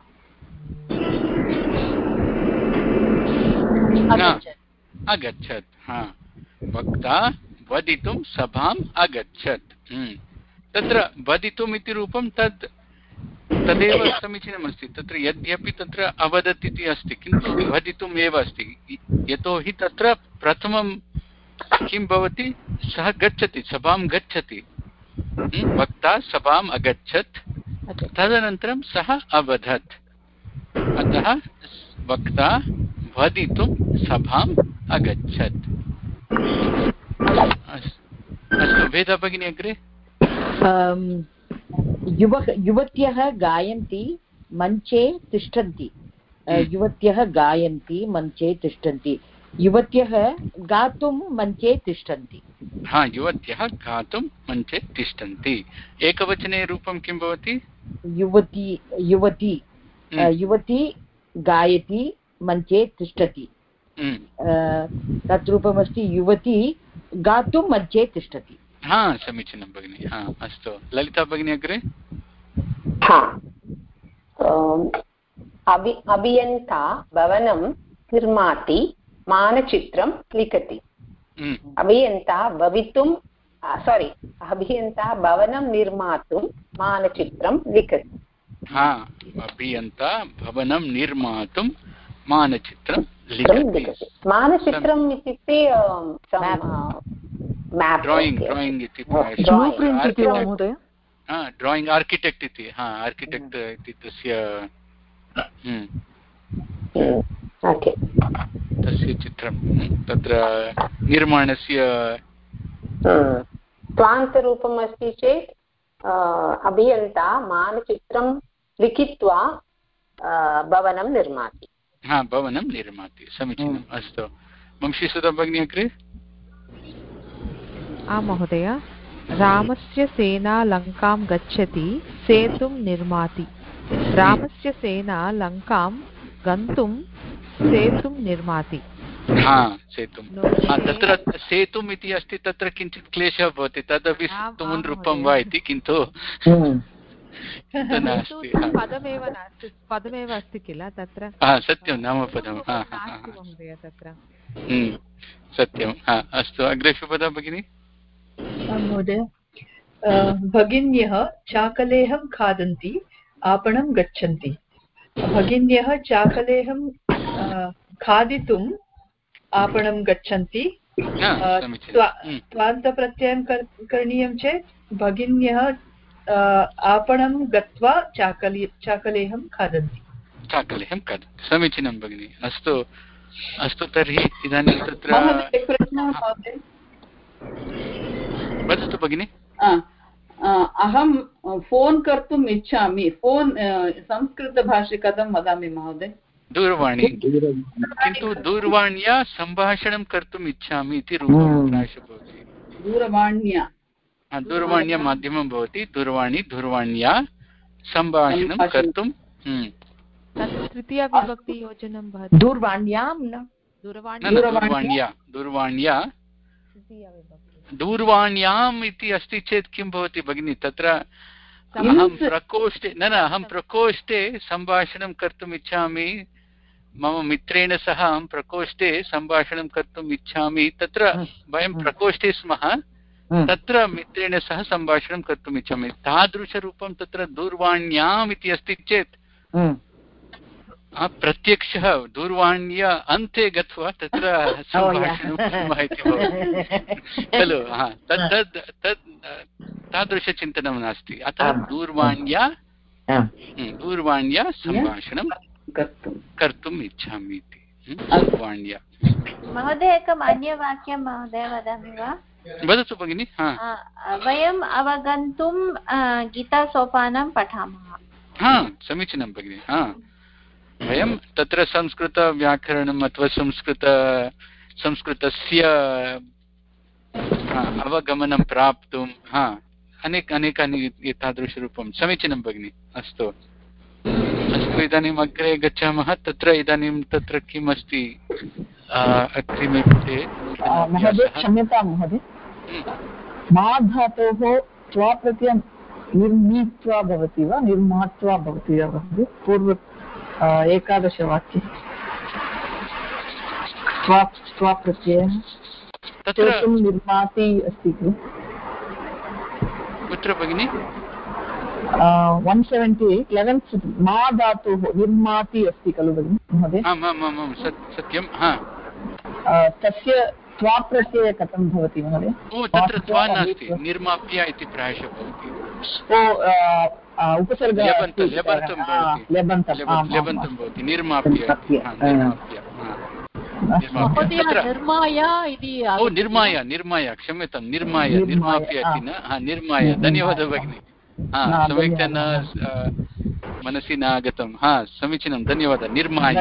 अगच्छत्। हा, वक्ता वदितुं सभाम् अगच्छत्। तत्र वदितुम् इति रूपं तद् तदेव समीचीनमस्ति। तत्र यद्यपि तत्र अवदत् इति अस्ति, किन्तु वदितुम् एव अस्ति, यतोहि तत्र प्रथमं किं भवति? सः गच्छति, सभां गच्छति। वक्ता सभाम् अगच्छत्, तदनन्तरं सः अवदत्। अतः वक्ता वदितुं सभाम् अगच्छत्। अस्तु, वेदा भगिनी अग्रे। युव युवत्यः गायन्ति, मञ्चे तिष्ठन्ति। युवत्यः गायन्ति, मञ्चे तिष्ठन्ति। युवत्यः गातुं मञ्चे तिष्ठन्ति। हा, युवत्यः गातुं मञ्चे तिष्ठन्ति। एकवचने रूपं किं भवति? युवती युवती युवती गायति, मञ्चे तिष्ठति। तत् रूपमस्ति युवती गातुं मञ्चे तिष्ठति। हा, समीचीनं भगिनि। हा, अस्तु, ललिता भगिनी अग्रे। हा, अभि अभियन्ता भवनं निर्माति, मानचित्रं लिखति। अभियन्ता भवितुं सारी अभियन्ता भवनं निर्मातुं मानचित्रं लिखति। हा, अभियन्ता भवनं निर्मातुं मानचित्रं लिखति। मानचित्रम् इत्युक्ते ड्रायिङ्ग् ड्रायिङ्ग् इति ड्रायिङ्ग् आर्किटेक्ट् इति हा आर्किटेक्ट् इति तस्य तस्य चित्रं तत्र निर्माणस्य त्वान्तरूपम् अस्ति चेत् अभियन्ता मानचित्रं लिखित्वा भवनं निर्माति। हा, भवनं निर्माति। समीचीनम्। अस्तु, वंशीसुधा भगिनी अग्रे। आं महोदय। रामस्य सेना लङ्कां गच्छति, सेतुं निर्माति। रामस्य सेना लङ्कां गन्तुं सेतुं निर्माति। हा, सेतुं। तत्र सेतुम् इति अस्ति, तत्र किञ्चित् क्लेशः भवति, तदपि तुमुन् रूपं वा इति, किन्तु पदमेव नास्ति, पदमेव अस्ति किल तत्र। सत्यं, नामपदं महोदय तत्र। सत्यं। अस्तु, अग्रे शुभदा भगिनी। महोदय, भगिन्यः चाकलेहं खादन्ति, आपणं गच्छन्ति। भगिन्यः चाकलेहं खादितुम् आपणं गच्छन्ति। त्वान्तप्रत्ययं करणीयं चेत् भगिन्यः आपणं गत्वा चाकले चाकलेहं खादन्ति। चाकलेहं खादन्ति। समीचीनं भगिनि। अस्तु अस्तु, तर्हि इदानीं तत्र वदतु भगिनि। अहं फोन् कर्तुम् इच्छामि। फोन् संस्कृतभाषे कथं वदामि महोदय? दूरवाणी। किन्तु दूरवाण्या सम्भाषणं कर्तुम् इच्छामि इति रूपं प्रायशः भवति। दूरवाण्या दूरवाण्या माध्यमं भवति। दूरवाणी, दूरवाण्या सम्भाषणं कर्तुं तृतीयाविभक्तियोजनं भवति। दूरवाण्यां न दूरवाण्या दूरवाण्या दूरवाण्याम् इति अस्ति चेत् किं भवति भगिनि? तत्र अहं प्रकोष्ठे न न अहं प्रकोष्ठे सम्भाषणं कर्तुम् इच्छामि, मम मित्रेण सह अहं प्रकोष्ठे सम्भाषणं कर्तुम् इच्छामि। तत्र वयं प्रकोष्ठे स्मः, तत्र मित्रेण सह सम्भाषणं कर्तुम् इच्छामि। तादृशरूपं तत्र दूरवाण्याम् इति अस्ति चेत् प्रत्यक्षः दूरवाण्या अन्ते गत्वा तत्र सम्भाषणं कुर्मः इति भवति खलु। तद् तद् तद् तादृशचिन्तनं नास्ति। अतः दूरवाण्या दूरवाण्या सम्भाषणं कर्तुम् इच्छामि इति। दूरवाण्या। महोदय, एकम् अन्यवाक्यं महोदय वदामि वा? वदतु भगिनि। वयम् अवगन्तुं गीतासोपानं पठामः। हा, समीचीनं भगिनि। हा, वयं तत्र संस्कृतव्याकरणम् अथवा संस्कृत संस्कृतस्य अवगमनं प्राप्तुं हा अनेक अनेकानि एतादृशरूपं। समीचीनं भगिनि। अस्तु अस्तु, इदानीम् अग्रे गच्छामः। तत्र इदानीं तत्र किम् अस्ति अग्रिमे पुटे? महोदय, क्षम्यतां महोदय, मा धातोः त्वा प्रत्ययं निर्मीत्वा भवति वा निर्मात्वा भवति वा महोदय? पूर्व एकादशवाक्ये त्वा त्वा प्रत्ययः तत्र निर्माति अस्ति खलु। कुत्र भगिनि? वन् सेवेण्टि एय्ट् लेवेन्त् मा धातुः निर्माति अस्ति खलु भगिनि महोदय? सत्यं। तस्य त्वा प्रत्ययः कथं भवति महोदय? तत्र त्वा नास्ति, निर्माप्य इति प्रायशः भवति। उपसर्गः लेबन्तं भवति, निर्माप्य। निर्माय निर्माय क्षम्यतां, निर्माय निर्माप्य इति न निर्माय। धन्यवादः भगिनि। हा, सम्यक्तया न मनसि न आगतं। हा, समीचीनं, धन्यवादः। निर्माय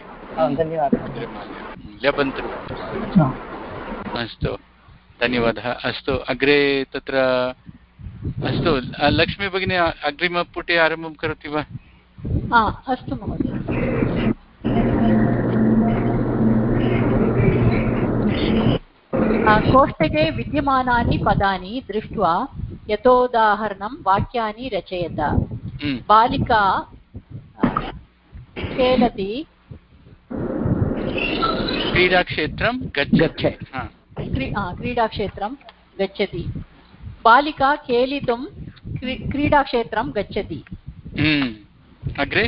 लेबन्तरूपम्। अस्तु, धन्यवादः। अस्तु, अग्रे तत्र अस्तु, लक्ष्मी भगिनी अग्रिमपुटे आरम्भं करोति वा? अस्तु महोदय। कोष्टके विद्यमानानि पदानि दृष्ट्वा यथोदाहरणं वाक्यानि रचयत। बालिका खेलति, क्रीडाक्षेत्रं गच्छति। क्रीडाक्षेत्रं गच्छति। बालिका खेलितुं क्रीडाक्षेत्रं गच्छति। अग्रे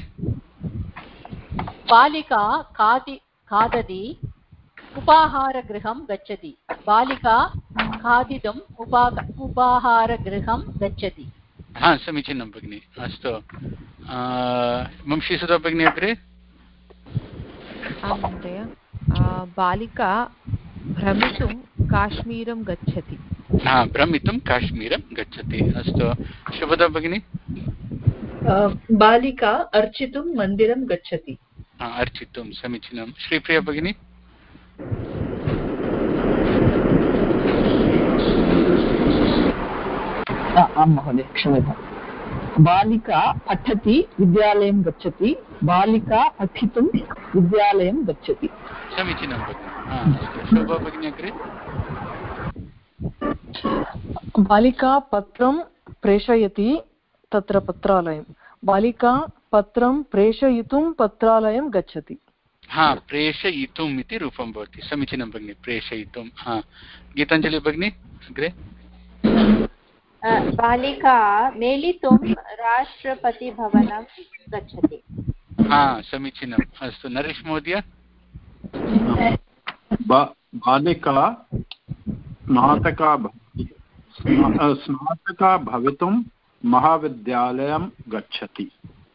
बालिका खादि खादति उपाहारगृहं गच्छति। बालिका खादितुम् उपा उपाहारगृहं गच्छति। हा समीचीनं भगिनि। अस्तु वंशीसुधा भगिनी अग्रे। आं महोदय बालिका भ्रमितुं काश्मीरं गच्छति। हा भ्रमितुं काश्मीरं गच्छति। अस्तु शुभदा भगिनी। बालिका अर्चितुं मन्दिरं गच्छति। अर्चितुं समीचीनं। श्रीप्रिया भगिनी। आं महोदय क्षम्यतां। बालिका पठति विद्यालयं गच्छति। बालिका पठितुं विद्यालयं गच्छति। समीचीनं भगिनि। शोभा भगिनी अग्रे। बालिका पत्रं प्रेषयति तत्र पत्रालयं। बालिका पत्रं प्रेषयितुं पत्रालयं गच्छति। हा प्रेषयितुम् इति रूपं भवति। समीचीनं भगिनि। प्रेषयितुं। हा गीताञ्जलि भगिनी अग्रे। बालिका मेलितुं राष्ट्रपतिभवनं गच्छति। हा समीचीनम्। अस्तु नरेश महोदय। बालिका स्नातका स्नातका भवितुं महाविद्यालयं गच्छति।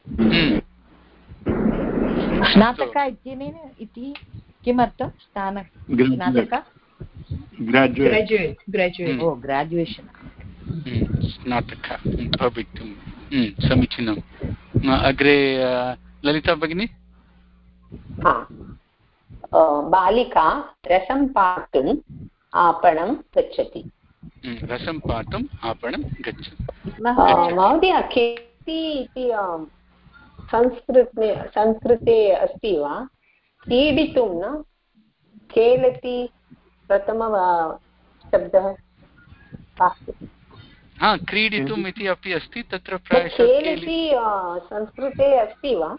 स्नातका इति किमर्थं? स्नातका ग्राजुयेट् ग्राजुयेट् ओ ग्राजुयेशन् स्नातका भवितुं समीचीनम्। अग्रे ललिता भगिनी। बालिका रसं पातुम् आपणं गच्छति। रसं पातुम् आपणं गच्छति। महोदय खेती इति संस्कृते संस्कृते अस्ति वा? क्रीडितुं न खेलति प्रथम शब्दः हा क्रीडितुम् इति अपि अस्ति तत्र प्रायशः खेलति संस्कृते अस्ति वा?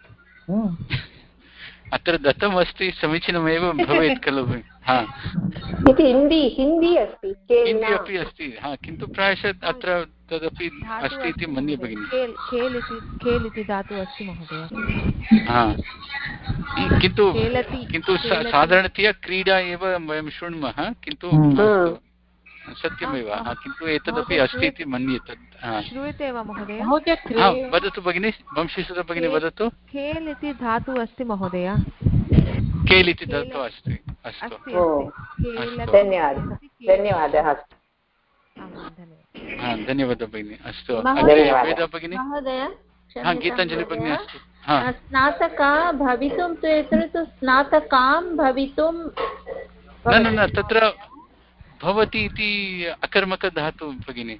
अत्र दत्तमस्ति समीचीनमेव भवेत् खलु। हा इति हिन्दी हिन्दी अस्ति हिन्दी अपि अस्ति। हा किन्तु प्रायशः अत्र तदपि अस्ति इति मन्ये भगिनि। खेल् इति खेल् इति धातुः अस्ति महोदय। हा किन्तु किन्तु साधारणतया क्रीडा एव वयं शृण्मः किन्तु सत्यमेव। किन्तु एतदपि अस्ति इति मन्ये। तत् श्रूयते वा महोदय? वदतु भगिनि। वंशीसुधा भगिनी वदतु। खेल् इति धातुः अस्ति महोदय। खेल् इति धातुः अस्ति। अस्तु धन्यवादः धन्यवादः। धन्यवादः भगिनि। अस्तु अग्रे वेदा भगिनी। गीताञ्जलि भगिनी। अस्तु स्नातका भवितुं तु यत्र तु स्नातकां भवितुं न न न तत्र भवति इति अकर्मकधातुः भगिनि।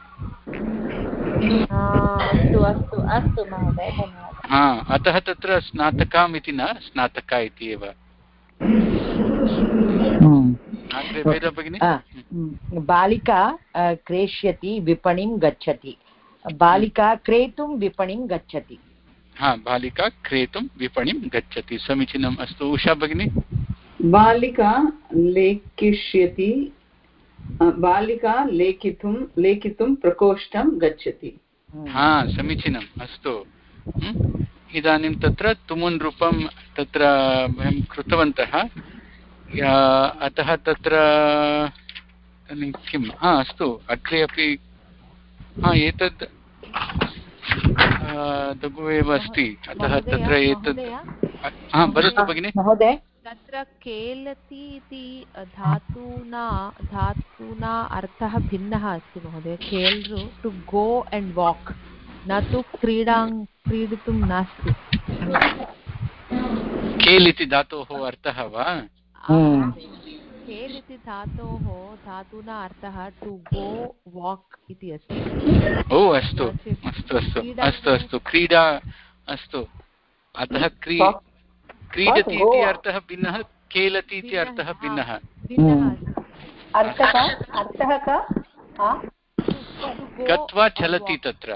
अस्तु अस्तु अस्तु महोदय धन्यवादः। हा अतः तत्र स्नातकाम् इति न स्नातका इति एव। बालिका क्रेष्यति विपणिं गच्छति। बालिका क्रेतुं विपणिं गच्छति। हा बालिका क्रेतुं विपणिं गच्छति। समीचीनम्। अस्तु उषा भगिनी। बालिका लेखिष्यति बालिका लेखितुं लेखितुं प्रकोष्ठं गच्छति। हा समीचीनम्। अस्तु इदानीं तत्र तुमुन् रूपं तत्र वयं कृतवन्तः अतः तत्र किं हा अस्तु अग्रे अपि हा एतद् लघु एव अस्ति अतः तत्र एतद् हा वदतु भगिनि। महोदय तत्र केलति इति धातुना धातुना अर्थः भिन्नः अस्ति महोदय। खेल् टु गो एण्ड् वाक् न तु क्रीडां क्रीडितुं नास्ति। खेल् इति धातोः अर्थः वा? खेल् इति धातोः धातुना अर्थः टु गो वाक् इति अस्ति। ओ अस्तु अस्तु अस्तु अस्तु अस्तु क्रीडा अस्तु अतः क्री क्रीडति इति अर्थः भिन्नः खेलति इति अर्थः भिन्नः। गत्वा चलति तत्र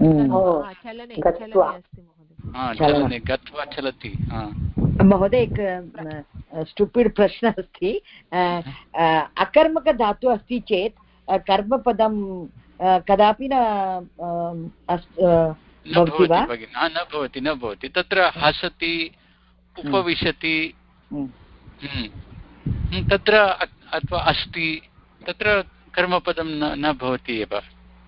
चलने गत्वा चलति। महोदय एक स्टुपिड् प्रश्नः अस्ति। अकर्मकधातुः अस्ति चेत् कर्मपदं कदापि न भवति वा? न भवति न भवति तत्र हसति उपविशति तत्र अथवा अस्ति तत्र कर्मपदं न भवति एव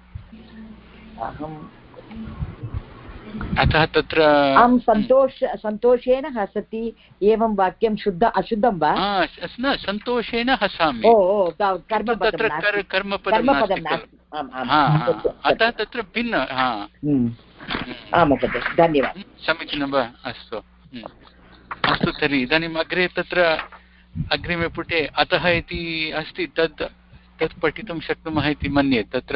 अतः तत्र अहं सन्तोष सन्तोषेण हसति एवं वाक्यं शुद्ध अशुद्धं वा? न सन्तोषेण हसामि तत्र कर्मपदं अतः तत्र भिन्न धन्यवादः समीचीनं वा अस्तु अस्तु तर्हि इदानीम् अग्रे तत्र अग्रिमे पुटे अतः इति अस्ति तद् तत् पठितुं शक्नुमः इति मन्ये तत्र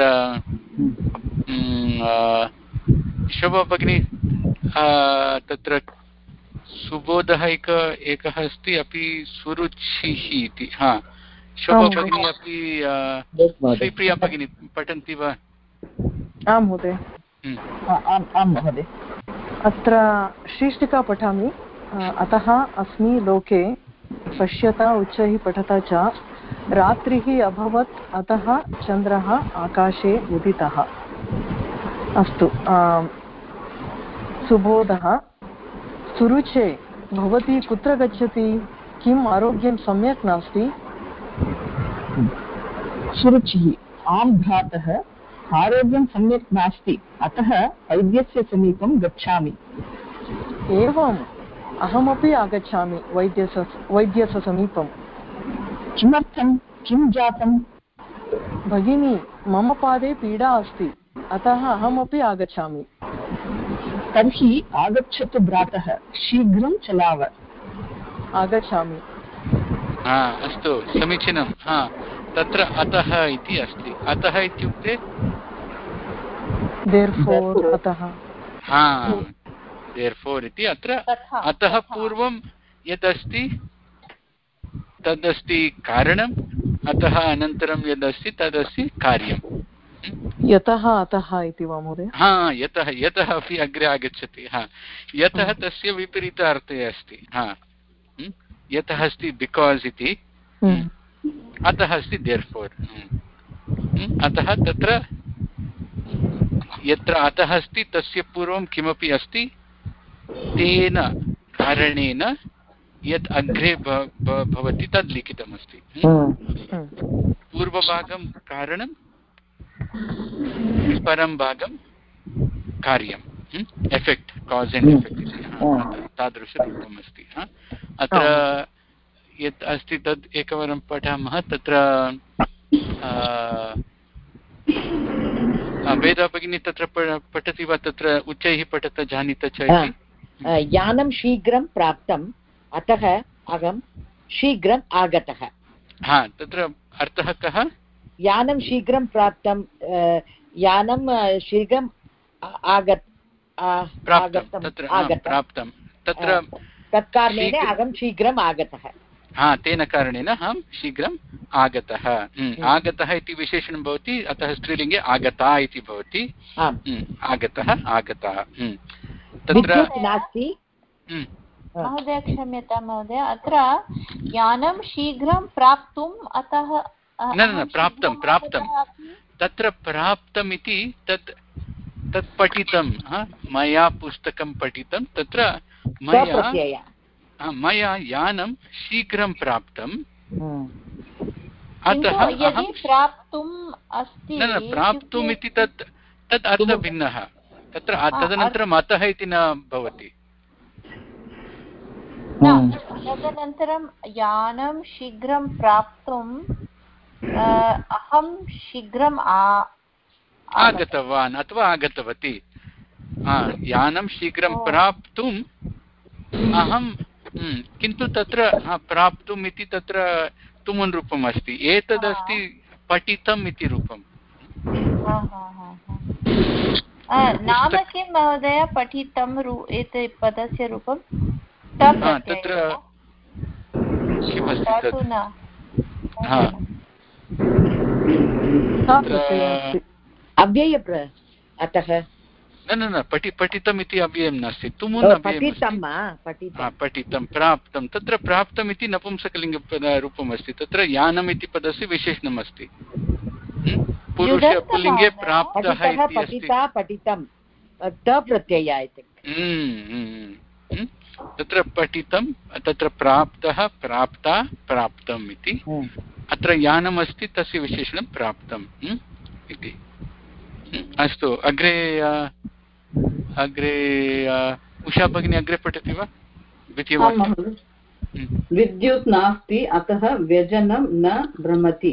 शोभा भगिनी तत्र सुबोधः एक एकः अस्ति अपि सुरुचिः इति हा शोभा भगिनी अपि श्रीप्रिया भगिनी पठन्ति वा? आं महोदय आं महोदय अत्र शीर्षिका पठामि अतः अस्मि लोके पश्यता उच्चैः पठता च रात्रिः अभवत् अतः चन्द्रः आकाशे उदितः अस्तु सुबोधः सुरुचे भवती कुत्र गच्छति किम् आरोग्यं सम्यक् नास्ति? सुरुचिः आं भ्रातः आरोग्यं सम्यक् नास्ति अतः वैद्यस्य समीपं गच्छामि। एवम् अहमपि आगच्छामि वैद्यस्य वैद्यस्य समीपं। किमर्थं किं जातं? भगिनी मम पादे पीडा अस्ति अतः अहमपि आगच्छामि। तर्हि आगच्छतु भ्रातः शीघ्रं चलाव। आगच्छामि। हा अस्तु समीचीनं हा तत्र अतः इति अस्ति अतः इत्युक्ते therefore अतः हा therefore इति अत्र अतः पूर्वं यदस्ति तदस्ति कारणम् अतः अनन्तरं यदस्ति तदस्ति कार्यम् यतः अतः इति वा महोदय? हा यतः यतः अपि अग्रे आगच्छति हा यतः तस्य विपरीतार्थे अस्ति हा यतः अस्ति बिकास् इति अतः अस्ति therefore अतः तत्र यत्र अतः अस्ति तस्य पूर्वं किमपि अस्ति तेन कारणेन यत् अग्रे भवति तद् लिखितमस्ति पूर्वभागं कारणं परं भागं कार्यम् एफेक्ट् कास् एण्ड् एफेक्ट् इति तादृशरूपम् अस्ति अत्र यत् अस्ति तद् एकवारं पठामः तत्र वेदा भगिनी तत्र पठति वा तत्र उच्चैः पठत जानीत च इति यानं शीघ्रं प्राप्तम् अतः अहं शीघ्रम् आगतः हा तत्र अर्थः कः यानं शीघ्रं प्राप्तं यानं शीघ्रम् आगत प्राप्तं तत्र तत्कारणेन अहं शीघ्रम् आगतः हा तेन कारणेन अहं शीघ्रम् आगतः आगतः इति विशेषणं भवति अतः स्त्रीलिङ्गे आगता इति भवति आगतः आगतः तत्र नास्ति महोदय क्षम्यतां महोदय अत्र यानं शीघ्रं प्राप्तुम् अतः न न प्राप्तं प्राप्तं तत्र प्राप्तम् इति तत् तत् पठितं मया पुस्तकं पठितं तत्र मया मया यानं शीघ्रं प्राप्तं अतः अहं प्राप्तुम् अस्ति न न प्राप्तुम् इति तत् तत् अर्थभिन्नः तत्र तदनन्तरम् अतः इति न भवति तदनन्तरं यानं शीघ्रं प्राप्तुम् अहं शीघ्रम् आगतवान् अथवा आगतवती यानं शीघ्रं प्राप्तुम् अहं किन्तु तत्र प्राप्तुम् इति तत्र तुमुन् रूपम् अस्ति एतदस्ति पठितम् इति रूपम् नाम किं महोदय पठितं एतत् पदस्य रूपं तत्र किमस्ति अव्यय अतः न न न पठि पठितम् इति अव्ययं नास्ति तुमुन् पठितं प्राप्तं तत्र प्राप्तम् इति नपुंसकलिङ्गरूपम् अस्ति तत्र यानम् इति पदस्य विशेषणम् अस्ति पुरुष पुल्लिङ्गे प्राप्तः इति अस्ति। पठितं त प्रत्यय इति तत्र पठितं तत्र प्राप्तः प्राप्ता प्राप्तम् इति अत्र यानम् अस्ति तस्य विशेषणं प्राप्तम् इति। अस्तु अग्रे अग्रे उषा भगिनी अग्रे पठति वा? द्वितीयवाक्यं विद्युत् नास्ति अतः व्यजनं न भ्रमति।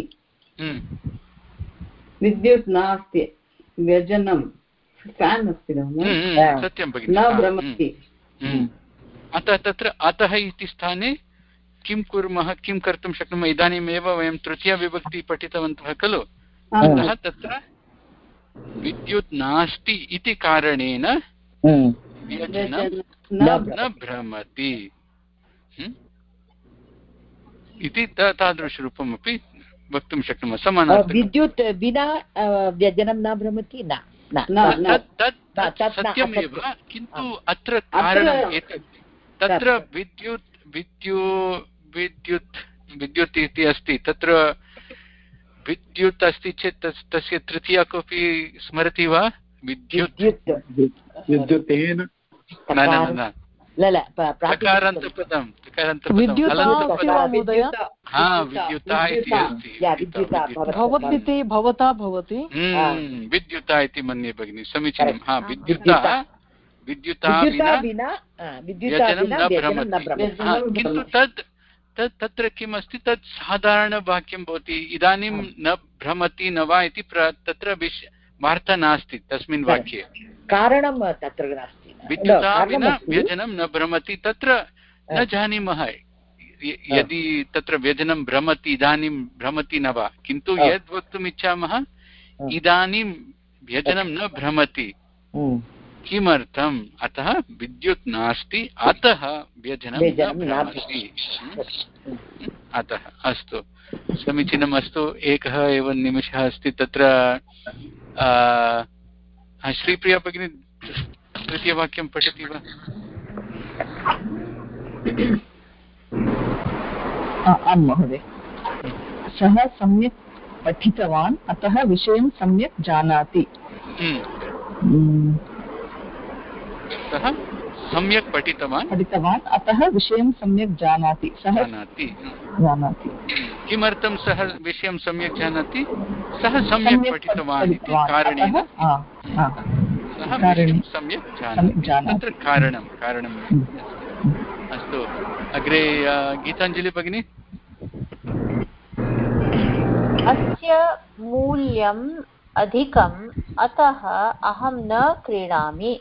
विद्युत् नास्ति व्यजनं फेन् अस्ति सत्यं भगिनि न भ्रमति। अतः तत्र अतः इति स्थाने किं कुर्मः किं कर्तुं शक्नुमः? इदानीमेव वयं तृतीयविभक्ति पठितवन्तः खलु। अतः तत्र विद्युत् नास्ति इति कारणेन व्यजनं न भ्रमति इति तादृशरूपमपि वक्तुं शक्नुमः। समानार्थकं विद्युत् विना व्यजनं न भ्रमति न सत्यमेव, किन्तु अत्र कारणम् एतत् तत्र विद्युत् विद्यु विद्युत् विद्युत् इति अस्ति तत्र विद्युत् अस्ति चेत् तस्य तृतीया कोऽपि स्मरति वा? विद्युत् विद्युतेन न न न तकारान्तपदं हा विद्युता इति अस्ति भवति भवता भवति विद्युता इति मन्ये भगिनि समीचीनं। हा विद्युता विद्युता विना व्यजनं न भ्रमति। किन्तु तत् तत् तत्र किम् अस्ति तत् साधारणवाक्यं भवति। इदानीं न भ्रमति न वा इति तत्र वार्ता नास्ति तस्मिन् वाक्ये। कारणं तत्र नास्ति। विद्युता विना व्यजनं न भ्रमति तत्र न जानीमः यदि तत्र व्यजनं भ्रमति इदानीं भ्रमति न वा। किन्तु यद् वक्तुम् इच्छामः इदानीं व्यजनं न भ्रमति। किमर्थम्? अतः विद्युत् नास्ति अतः व्यजनं न भ्रमति। अतः अस्तु समीचीनम्। अस्तु एकः एव निमिषः अस्ति तत्र श्रीप्रिया भगिनी तृतीयवाक्यं पठति वा? आं महोदय। सः सम्यक् पठितवान् अतः विषयं सम्यक् जानाति। सः सम्यक् पठितवान् पठितवान् अतः विषयं सम्यक् जानाति। सः जानाति जानाति किमर्थं सः विषयं सम्यक् जानाति? सः सम्यक् पठितवान् इति कारणेन सः विषयं सम्यक् जानाति। तत्र कारणं कारणम् अस्तु अग्रे गीताञ्जलि भगिनी। अस्य मूल्यम् अधिकम् अतः अहं न क्रीणामि।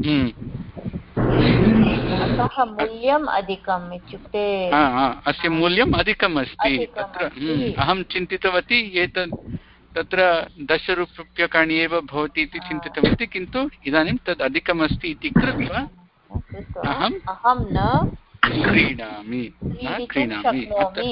अतः मूल्यम् अधिकम् इत्युक्ते अस्य मूल्यम् अधिकम् अस्ति। तत्र अहं चिन्तितवती एतत् तत्र दशरूप्यकाणि एव भवति इति चिन्तितवती किन्तु इदानीं तद् अधिकम् अस्ति इति कृत्वा अहं अहं न क्रीणामि न क्रीणामि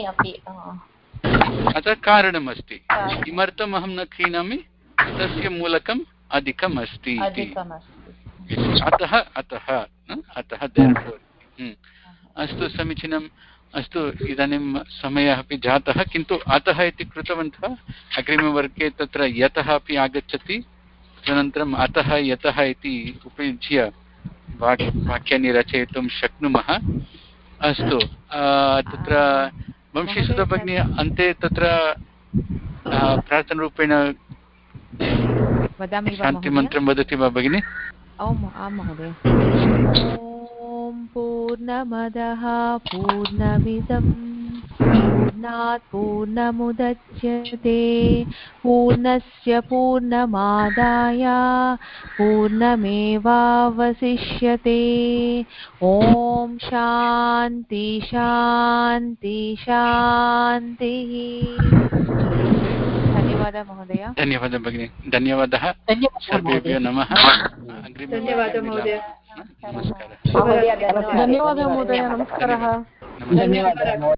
अतः कारणम् अस्ति। किमर्थम् अहं न क्रीणामि? तस्य मूलकम् अधिकम् अस्ति इति। अतः अतः अतः अस्तु समीचीनम्। अस्तु इदानीं समयः अपि जातः किन्तु अतः इति कृतवन्तः। अग्रिमवर्गे तत्र यतः अपि आगच्छति तदनन्तरम् अतः यतः इति उपयुज्य वाक् वाक्यानि रचयितुं शक्नुमः। अस्तु तत्र वंशीसुधा भगिनी अन्ते तत्र प्रार्थनारूपेण शान्तिमन्त्रं वदति वा भगिनि? आम् आं महोदय। ॐ पूर्णमदः पूर्णमिदं पूर्णात् पूर्णमुदच्यते पूर्णस्य पूर्णमादाय पूर्णमेवावशिष्यते। ॐ शान्ति शान्ति शान्तिः। धन्यवादः महोदय। धन्यवादः भगिनी। धन्यवादः सर्वेभ्यो नमः। धन्यवादः महोदय। नमस्कारः। धन्यवादः महोदय। नमस्कारः। धन्यवादः।